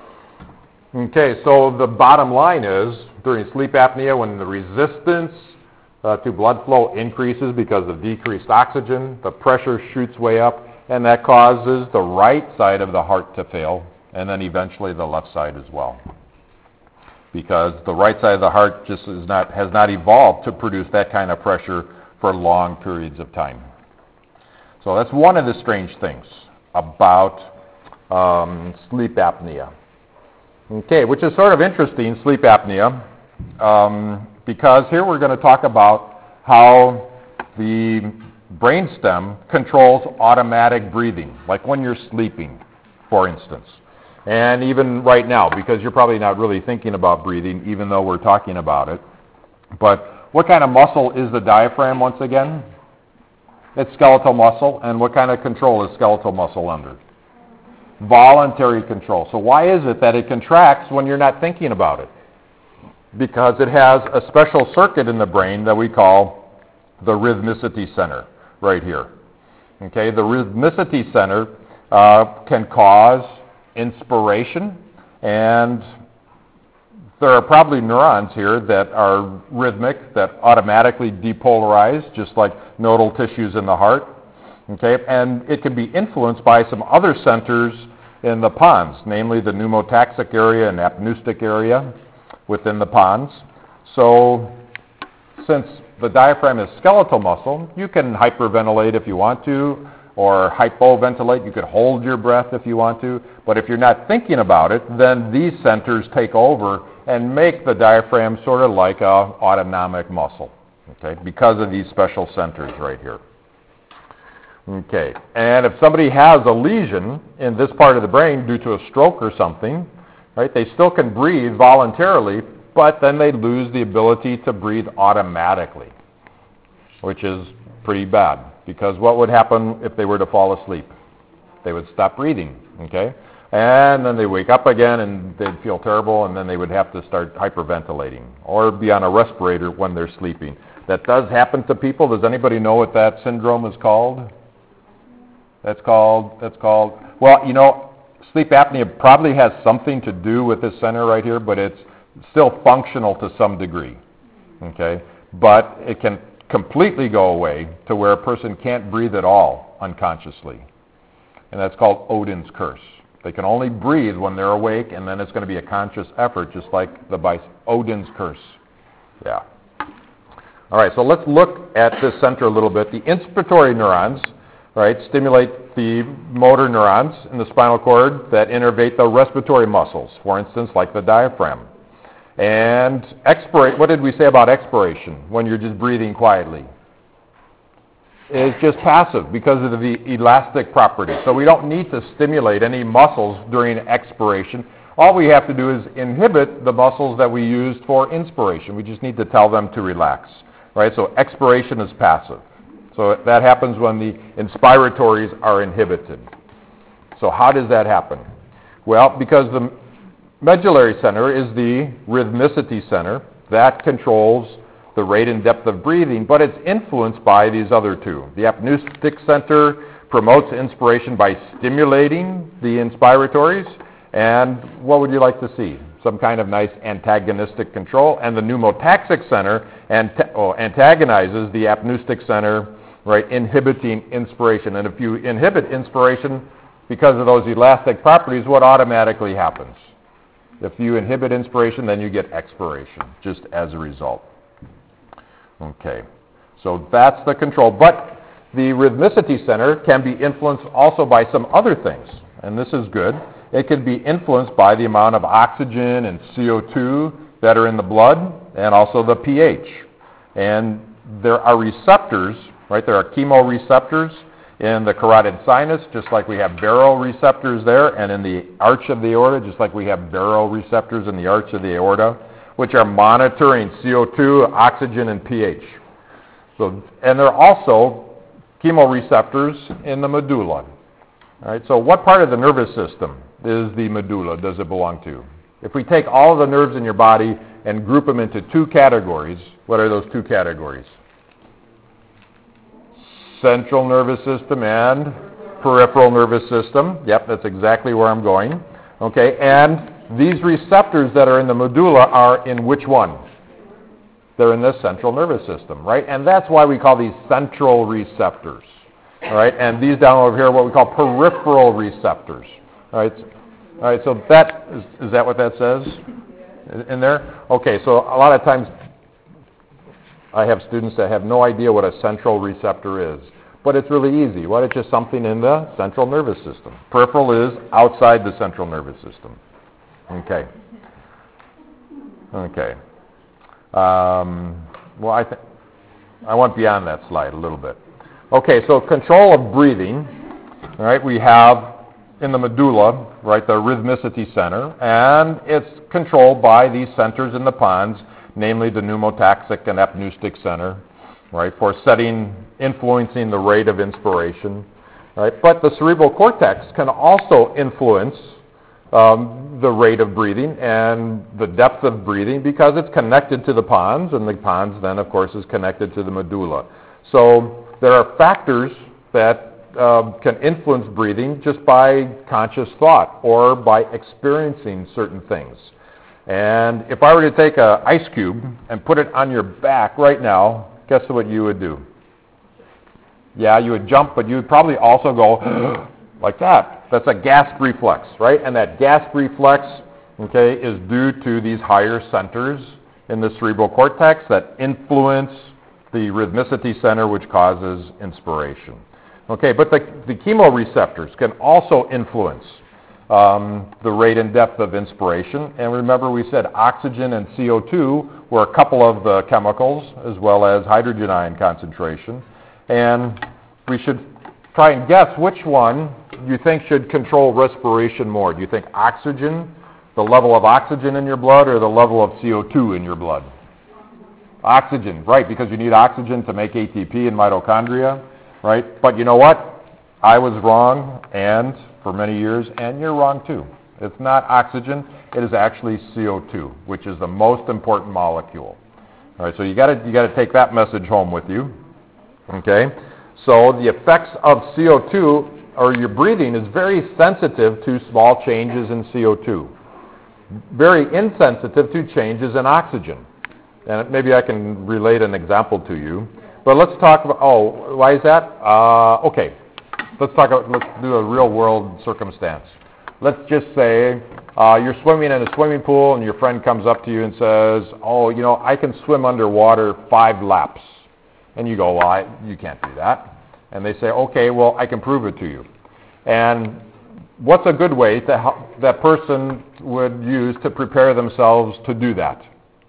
Okay, so the bottom line is, during sleep apnea, when the resistance uh, to blood flow increases because of decreased oxygen, the pressure shoots way up, and that causes the right side of the heart to fail, and then eventually the left side as well. Because the right side of the heart just is not, has not evolved to produce that kind of pressure for long periods of time. So that's one of the strange things about um, sleep apnea. Okay, which is sort of interesting, sleep apnea, um, because here we're going to talk about how the brainstem controls automatic breathing, like when you're sleeping, for instance. And even right now, because you're probably not really thinking about breathing, even though we're talking about it. But what kind of muscle is the diaphragm, once again? It's skeletal muscle. And what kind of control is skeletal muscle under? Voluntary control. So why is it that it contracts when you're not thinking about it? Because it has a special circuit in the brain that we call the rhythmicity center, right here. Okay, the rhythmicity center uh, can cause inspiration, and there are probably neurons here that are rhythmic, that automatically depolarize, just like nodal tissues in the heart. Okay, and it can be influenced by some other centers in the pons, namely the pneumotaxic area and apneustic area within the pons. So since the diaphragm is skeletal muscle, you can hyperventilate if you want to, or hypoventilate. You could hold your breath if you want to. But if you're not thinking about it, then these centers take over and make the diaphragm sort of like a autonomic muscle, okay, because of these special centers right here. Okay, and if somebody has a lesion in this part of the brain due to a stroke or something, right, they still can breathe voluntarily, but then they lose the ability to breathe automatically, which is pretty bad, because what would happen if they were to fall asleep? They would stop breathing, okay? And then they wake up again and they'd feel terrible, and then they would have to start hyperventilating or be on a respirator when they're sleeping. That does happen to people. Does anybody know what that syndrome is called? That's called, that's called, well, you know, sleep apnea probably has something to do with this center right here, but it's still functional to some degree, okay? But it can completely go away to where a person can't breathe at all unconsciously. And that's called Odin's curse. They can only breathe when they're awake, and then it's going to be a conscious effort, just like the bicycle. Odin's curse. Yeah. All right, so let's look at this center a little bit. The inspiratory neurons, right, stimulate the motor neurons in the spinal cord that innervate the respiratory muscles, for instance, like the diaphragm. And expirate, what did we say about expiration when you're just breathing quietly? It's just passive because of the elastic property. So we don't need to stimulate any muscles during expiration. All we have to do is inhibit the muscles that we used for inspiration. We just need to tell them to relax, right? So expiration is passive. So that happens when the inspiratories are inhibited. So how does that happen? Well, because the medullary center is the rhythmicity center that controls the rate and depth of breathing, but it's influenced by these other two. The apneustic center promotes inspiration by stimulating the inspiratories, and what would you like to see? Some kind of nice antagonistic control. And the pneumotaxic center anta- oh, antagonizes the apneustic center, right, inhibiting inspiration. And if you inhibit inspiration because of those elastic properties, what automatically happens? If you inhibit inspiration, then you get expiration, just as a result. Okay, so that's the control. But the rhythmicity center can be influenced also by some other things, and this is good. It can be influenced by the amount of oxygen and C O two that are in the blood, and also the pH. And there are receptors, right? There are chemoreceptors in the carotid sinus, just like we have baroreceptors there, and in the arch of the aorta, just like we have baroreceptors in the arch of the aorta, which are monitoring C O two, oxygen, and pH. So, and there are also chemoreceptors in the medulla. All right, so what part of the nervous system is the medulla, does it belong to? If we take all of the nerves in your body and group them into two categories, what are those two categories? Central nervous system and peripheral nervous system. Yep, that's exactly where I'm going. Okay, and these receptors that are in the medulla are in which one? They're in the central nervous system, right? And that's why we call these central receptors. All right, and these down over here are what we call peripheral receptors. All right, all right. So that is, is that what that says in there? Okay, so a lot of times I have students that have no idea what a central receptor is, but it's really easy. What? It's just something in the central nervous system. Peripheral is outside the central nervous system. Okay. Okay. Um, well, I th- I went beyond that slide a little bit. Okay, so control of breathing, all right, we have in the medulla, right, the rhythmicity center, and it's controlled by these centers in the pons, namely the pneumotaxic and apneustic center, right, for setting, influencing the rate of inspiration, right? But the cerebral cortex can also influence um, the rate of breathing and the depth of breathing because it's connected to the pons, and the pons then, of course, is connected to the medulla. So there are factors that uh, can influence breathing just by conscious thought or by experiencing certain things. And if I were to take an ice cube and put it on your back right now, guess what you would do? Yeah, you would jump, but you would probably also go like that. That's a gasp reflex, right? And that gasp reflex, okay, is due to these higher centers in the cerebral cortex that influence the rhythmicity center, which causes inspiration. Okay, but the, the chemoreceptors can also influence um, the rate and depth of inspiration. And remember, we said oxygen and C O two were a couple of the chemicals, as well as hydrogen ion concentration. And we should try and guess which one you think should control respiration more. Do you think oxygen, the level of oxygen in your blood, or the level of C O two in your blood? Oxygen, right, because you need oxygen to make A T P in mitochondria, right? But you know what? I was wrong, and for many years, and you're wrong too. It's not oxygen, it is actually C O two, which is the most important molecule. All right, so you got to you got to take that message home with you. Okay? So the effects of C O two, or your breathing, is very sensitive to small changes in C O two. Very insensitive to changes in oxygen. And maybe I can relate an example to you. But let's talk about, oh, why is that? Uh, okay, let's talk about, let's do a real world circumstance. Let's just say uh, you're swimming in a swimming pool and your friend comes up to you and says, oh, you know, I can swim underwater five laps. And you go, well, I, you can't do that. And they say, okay, well, I can prove it to you. And what's a good way to help that person would use to prepare themselves to do that?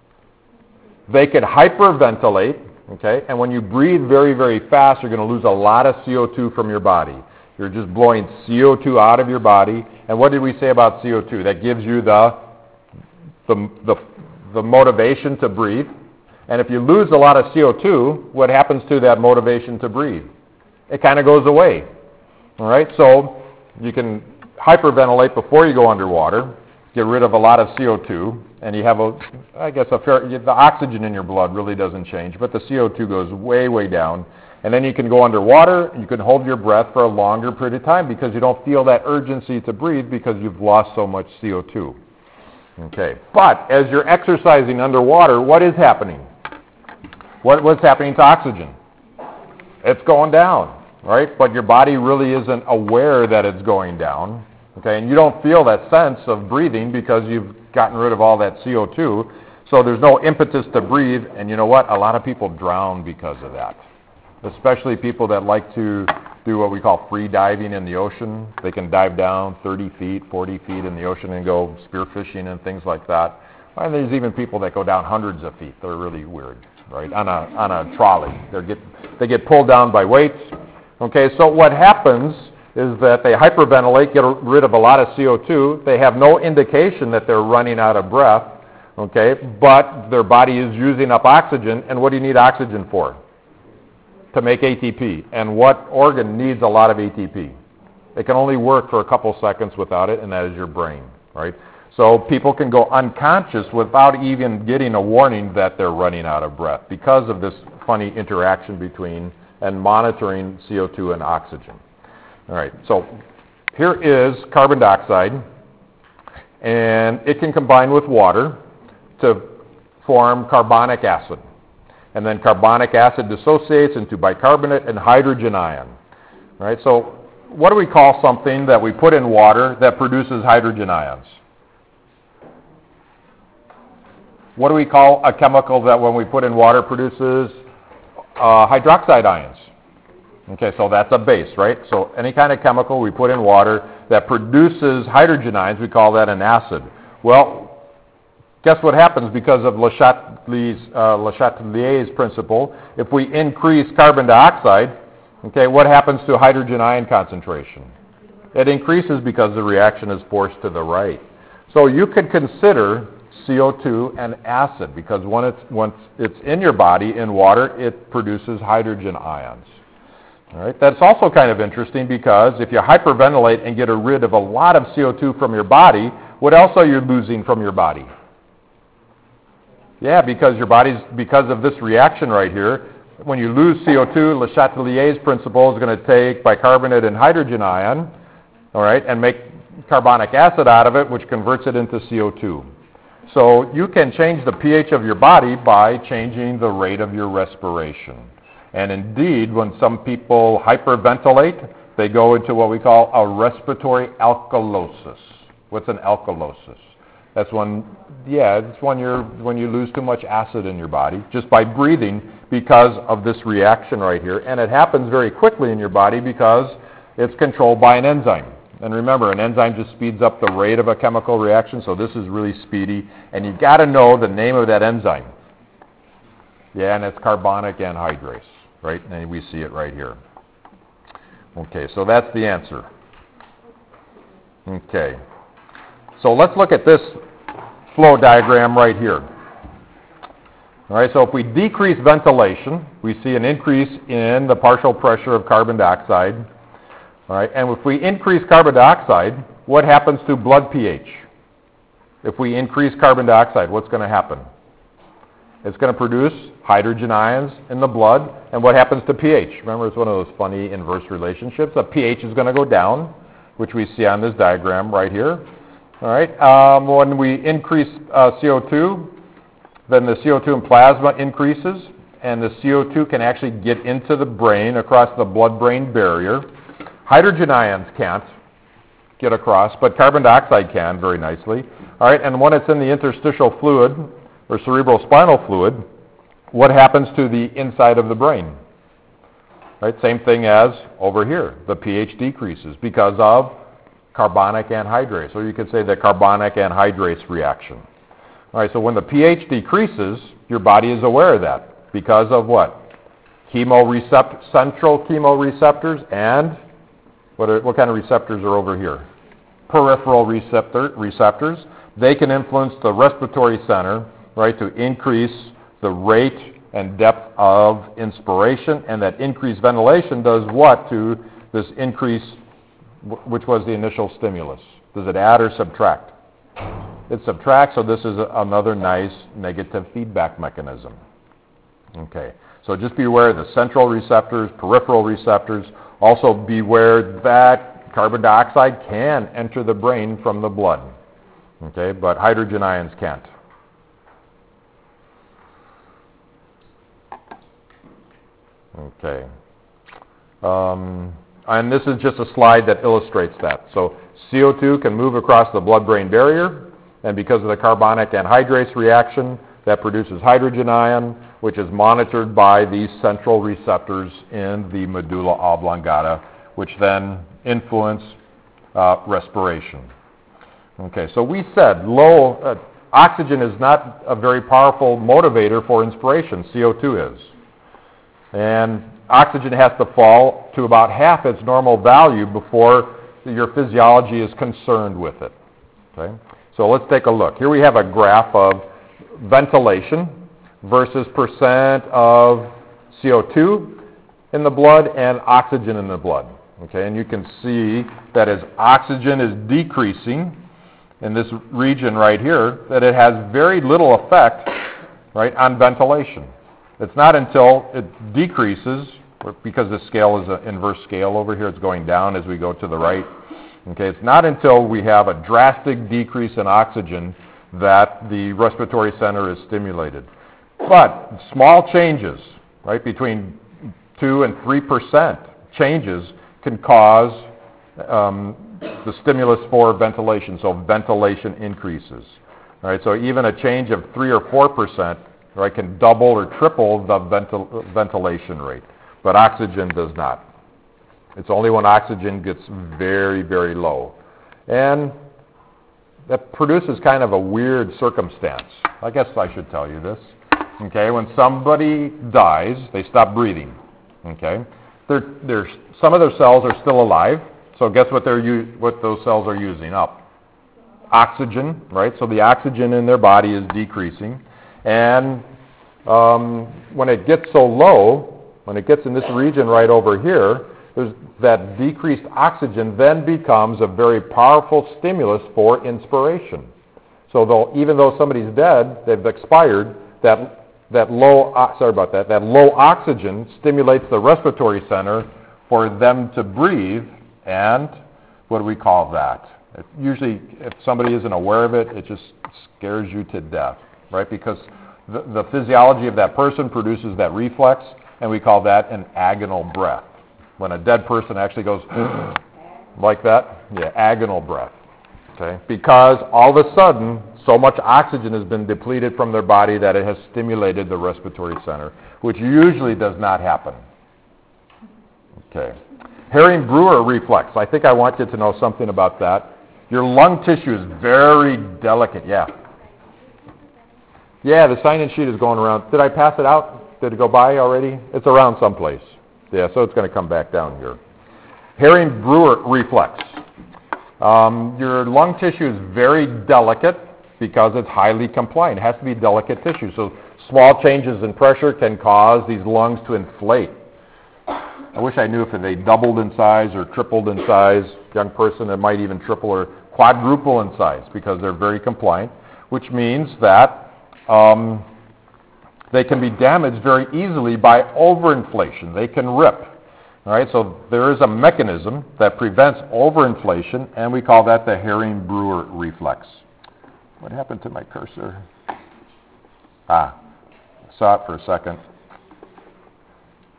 They could hyperventilate, okay? And when you breathe very, very fast, you're going to lose a lot of C O two from your body. You're just blowing C O two out of your body. And what did we say about C O two? That gives you the, the, the, the motivation to breathe. And if you lose a lot of C O two, what happens to that motivation to breathe? It kind of goes away. All right? So you can hyperventilate before you go underwater, get rid of a lot of C O two, and you have a, I guess, a fair, the oxygen in your blood really doesn't change, but the C O two goes way, way down. And then you can go underwater, you can hold your breath for a longer period of time because you don't feel that urgency to breathe because you've lost so much C O two. Okay, but as you're exercising underwater, what is happening? What, what's happening to oxygen? It's going down, right? But your body really isn't aware that it's going down, okay? And you don't feel that sense of breathing because you've gotten rid of all that C O two, so there's no impetus to breathe, and you know what? A lot of people drown because of that, especially people that like to do what we call free diving in the ocean. They can dive down thirty feet, forty feet in the ocean and go spearfishing and things like that. And there's even people that go down hundreds of feet. They're really weird, right, on a on a trolley. They get they get pulled down by weights. Okay, so what happens is that they hyperventilate, get rid of a lot of C O two. They have no indication that they're running out of breath, okay, but their body is using up oxygen. And what do you need oxygen for? To make A T P. And what organ needs a lot of A T P? It can only work for a couple seconds without it, and that is your brain, right? So people can go unconscious without even getting a warning that they're running out of breath because of this funny interaction between and monitoring C O two and oxygen. All right, so here is carbon dioxide, and it can combine with water to form carbonic acid. And then carbonic acid dissociates into bicarbonate and hydrogen ion. All right, so what do we call something that we put in water that produces hydrogen ions? What do we call a chemical that when we put in water produces uh, hydroxide ions? Okay, so that's a base, right? So any kind of chemical we put in water that produces hydrogen ions, we call that an acid. Well, guess what happens because of Le Chatelier's, uh, Le Chatelier's principle? If we increase carbon dioxide, okay, what happens to hydrogen ion concentration? It increases because the reaction is forced to the right. So you could consider C O two an acid because when it's, once it's in your body in water, it produces hydrogen ions. All right. That's also kind of interesting because if you hyperventilate and get rid of a lot of C O two from your body, what else are you losing from your body? Yeah, because your body's, because of this reaction right here, when you lose C O two, Le Chatelier's principle is going to take bicarbonate and hydrogen ion, all right, and make carbonic acid out of it, which converts it into C O two. So you can change the pH of your body by changing the rate of your respiration. And indeed, when some people hyperventilate, they go into what we call a respiratory alkalosis. What's an alkalosis? That's when, yeah, it's when you're when you lose too much acid in your body just by breathing because of this reaction right here. And it happens very quickly in your body because it's controlled by an enzyme. And remember, an enzyme just speeds up the rate of a chemical reaction, so this is really speedy. And you've got to know the name of that enzyme. Yeah, and it's carbonic anhydrase, right? And we see it right here. Okay, so that's the answer. Okay. So let's look at this flow diagram right here. All right, so if we decrease ventilation, we see an increase in the partial pressure of carbon dioxide. All right, and if we increase carbon dioxide, what happens to blood pH? If we increase carbon dioxide, what's going to happen? It's going to produce hydrogen ions in the blood, and what happens to pH? Remember, it's one of those funny inverse relationships. The pH is going to go down, which we see on this diagram right here. All right, um, when we increase uh, C O two, then the C O two in plasma increases, and the C O two can actually get into the brain across the blood-brain barrier. Hydrogen ions can't get across, but carbon dioxide can very nicely. All right, and when it's in the interstitial fluid or cerebrospinal fluid, what happens to the inside of the brain? Right, same thing as over here. The pH decreases because of carbonic anhydrase, or you could say the carbonic anhydrase reaction. All right, so when the pH decreases, your body is aware of that because of what? Chemoreceptor, central chemoreceptors, and what, are, what kind of receptors are over here? Peripheral receptor, receptors. They can influence the respiratory center, right, to increase the rate and depth of inspiration, and that increased ventilation does what to this increase, which was the initial stimulus? Does it add or subtract? It subtracts, so this is a, another nice negative feedback mechanism. Okay, so just be aware of the central receptors, peripheral receptors. Also beware that carbon dioxide can enter the brain from the blood. Okay, but hydrogen ions can't. Okay. Um, and this is just a slide that illustrates that. So C O two can move across the blood-brain barrier, and because of the carbonic anhydrase reaction, that produces hydrogen ion, which is monitored by these central receptors in the medulla oblongata, which then influence uh, respiration. Okay, so we said low uh, oxygen is not a very powerful motivator for inspiration. C O two is. And oxygen has to fall to about half its normal value before your physiology is concerned with it. Okay? So let's take a look. Here we have a graph of ventilation versus percent of C O two in the blood and oxygen in the blood. Okay? And you can see that as oxygen is decreasing in this region right here, that it has very little effect, right, on ventilation. It's not until it decreases, because the scale is an inverse scale over here, it's going down as we go to the right. Okay, it's not until we have a drastic decrease in oxygen that the respiratory center is stimulated. But small changes, right, between two and three percent changes can cause um, the stimulus for ventilation, so ventilation increases. All right, so even a change of three or four percent, right, can double or triple the ventil- ventilation rate, but oxygen does not. It's only when oxygen gets very, very low. And that produces kind of a weird circumstance. I guess I should tell you this. Okay, when somebody dies, they stop breathing. Okay, they're, they're, some of their cells are still alive, so guess what, they're u- what those cells are using up? Oxygen, right? So the oxygen in their body is decreasing. And um, when it gets so low, when it gets in this region right over here, there's that decreased oxygen then becomes a very powerful stimulus for inspiration. So though, even though somebody's dead, they've expired, that, that low, sorry about that, that low oxygen stimulates the respiratory center for them to breathe, and what do we call that? It usually, if somebody isn't aware of it, it just scares you to death, right? Because the, the physiology of that person produces that reflex, and we call that an agonal breath. When a dead person actually goes like that, yeah, agonal breath, okay? Because all of a sudden, so much oxygen has been depleted from their body that it has stimulated the respiratory center, which usually does not happen. Okay. Herring-Brewer reflex. I think I want you to know something about that. Your lung tissue is very delicate. Yeah. Yeah, the sign-in sheet is going around. Did I pass it out? Did it go by already? It's around someplace. Yeah, so it's going to come back down here. Herring-Brewer reflex. Um, your lung tissue is very delicate because it's highly compliant. It has to be delicate tissue. So small changes in pressure can cause these lungs to inflate. I wish I knew if they doubled in size or tripled in size. Young person, it might even triple or quadruple in size because they're very compliant, which means that um, they can be damaged very easily by overinflation. They can rip. All right, so there is a mechanism that prevents overinflation, and we call that the Herring-Brewer reflex. What happened to my cursor? Ah, saw it for a second.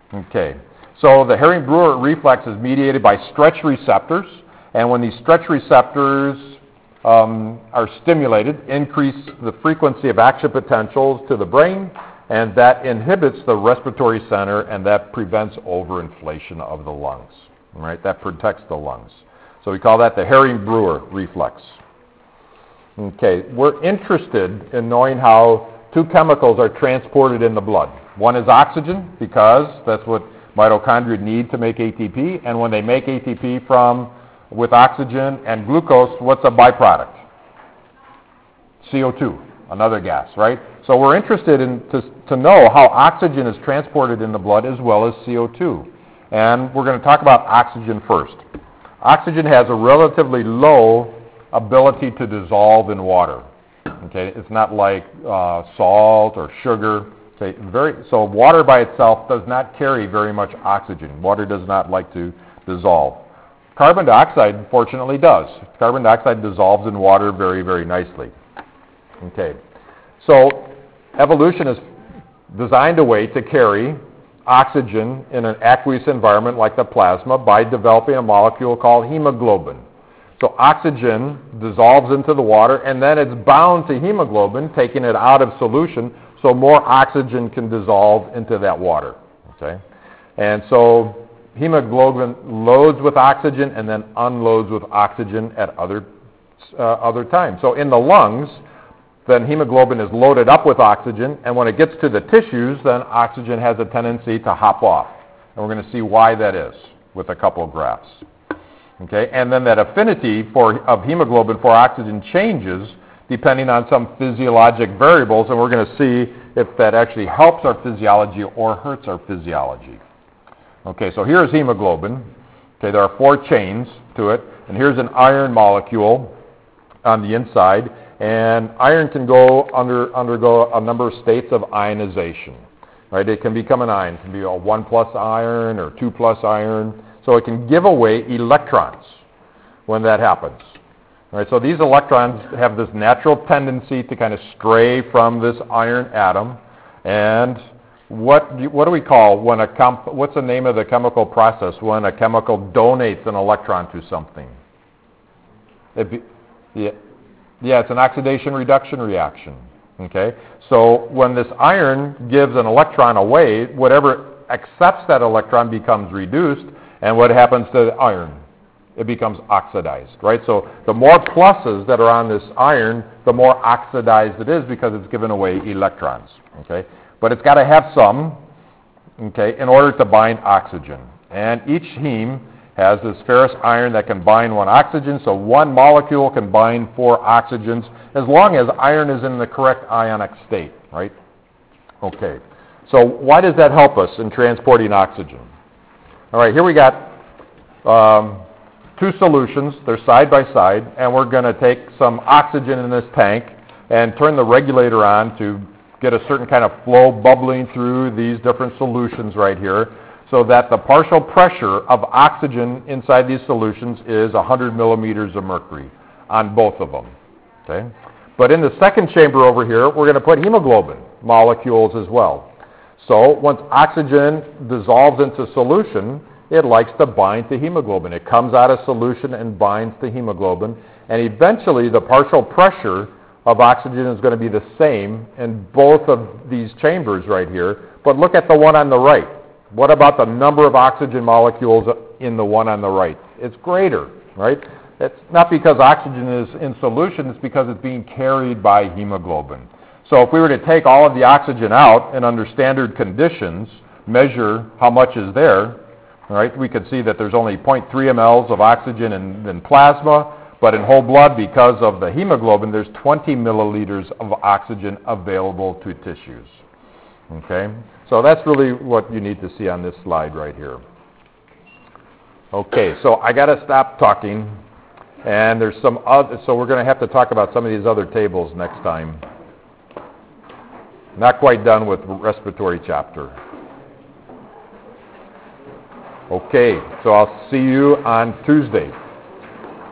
Okay. So the Herring-Brewer reflex is mediated by stretch receptors, and when these stretch receptors um, are stimulated, increase the frequency of action potentials to the brain, and that inhibits the respiratory center, and that prevents overinflation of the lungs. All right? That protects the lungs. So we call that the Herring-Brewer reflex. Okay. We're interested in knowing how two chemicals are transported in the blood. One is oxygen, because that's what mitochondria need to make A T P, and when they make A T P from with oxygen and glucose, what's a byproduct? C O two, another gas, right? So we're interested in to, to know how oxygen is transported in the blood as well as C O two. And we're going to talk about oxygen first. Oxygen has a relatively low ability to dissolve in water. Okay, it's not like uh, salt or sugar. Okay, very, so water by itself does not carry very much oxygen. Water does not like to dissolve. Carbon dioxide, fortunately, does. Carbon dioxide dissolves in water very, very nicely. Okay, so evolution has designed a way to carry oxygen in an aqueous environment like the plasma by developing a molecule called hemoglobin. So oxygen dissolves into the water, and then it's bound to hemoglobin, taking it out of solution, so more oxygen can dissolve into that water. Okay, and so hemoglobin loads with oxygen and then unloads with oxygen at other uh, other times. So in the lungs, then hemoglobin is loaded up with oxygen, and when it gets to the tissues, then oxygen has a tendency to hop off. And we're going to see why that is with a couple of graphs. Okay, and then that affinity for of hemoglobin for oxygen changes depending on some physiologic variables, and we're going to see if that actually helps our physiology or hurts our physiology. Okay, so here's hemoglobin. Okay, there are four chains to it, and here's an iron molecule on the inside, and iron can go under undergo a number of states of ionization. Right, it can become an ion. It can be a one plus iron or two plus iron. So it can give away electrons when that happens. All right, so these electrons have this natural tendency to kind of stray from this iron atom. And what do, what do we call when a comp, what's the name of the chemical process when a chemical donates an electron to something? It be, yeah, yeah, it's an oxidation reduction reaction. Okay, so when this iron gives an electron away, whatever accepts that electron becomes reduced. And what happens to the iron? It becomes oxidized, right? So the more pluses that are on this iron, the more oxidized it is because it's given away electrons, okay? But it's got to have some, okay, in order to bind oxygen. And each heme has this ferrous iron that can bind one oxygen, so one molecule can bind four oxygens as long as iron is in the correct ionic state, right? Okay, so why does that help us in transporting oxygen? All right, here we got um, two solutions. They're side by side, and we're going to take some oxygen in this tank and turn the regulator on to get a certain kind of flow bubbling through these different solutions right here so that the partial pressure of oxygen inside these solutions is one hundred millimeters of mercury on both of them. Okay? But in the second chamber over here, we're going to put hemoglobin molecules as well. So once oxygen dissolves into solution, it likes to bind to hemoglobin. It comes out of solution and binds to hemoglobin, and eventually the partial pressure of oxygen is going to be the same in both of these chambers right here. But look at the one on the right. What about the number of oxygen molecules in the one on the right? It's greater, right? It's not because oxygen is in solution, it's because it's being carried by hemoglobin. So if we were to take all of the oxygen out and under standard conditions measure how much is there, right, we could see that there's only zero point three milliliters of oxygen in, in plasma, but in whole blood, because of the hemoglobin, there's twenty milliliters of oxygen available to tissues. Okay, so that's really what you need to see on this slide right here. Okay, so I got to stop talking, and there's some other, so we're going to have to talk about some of these other tables next time. Not quite done with respiratory chapter. Okay, so I'll see you on Tuesday.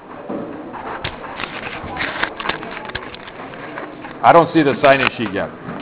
I don't see the sign-in sheet yet.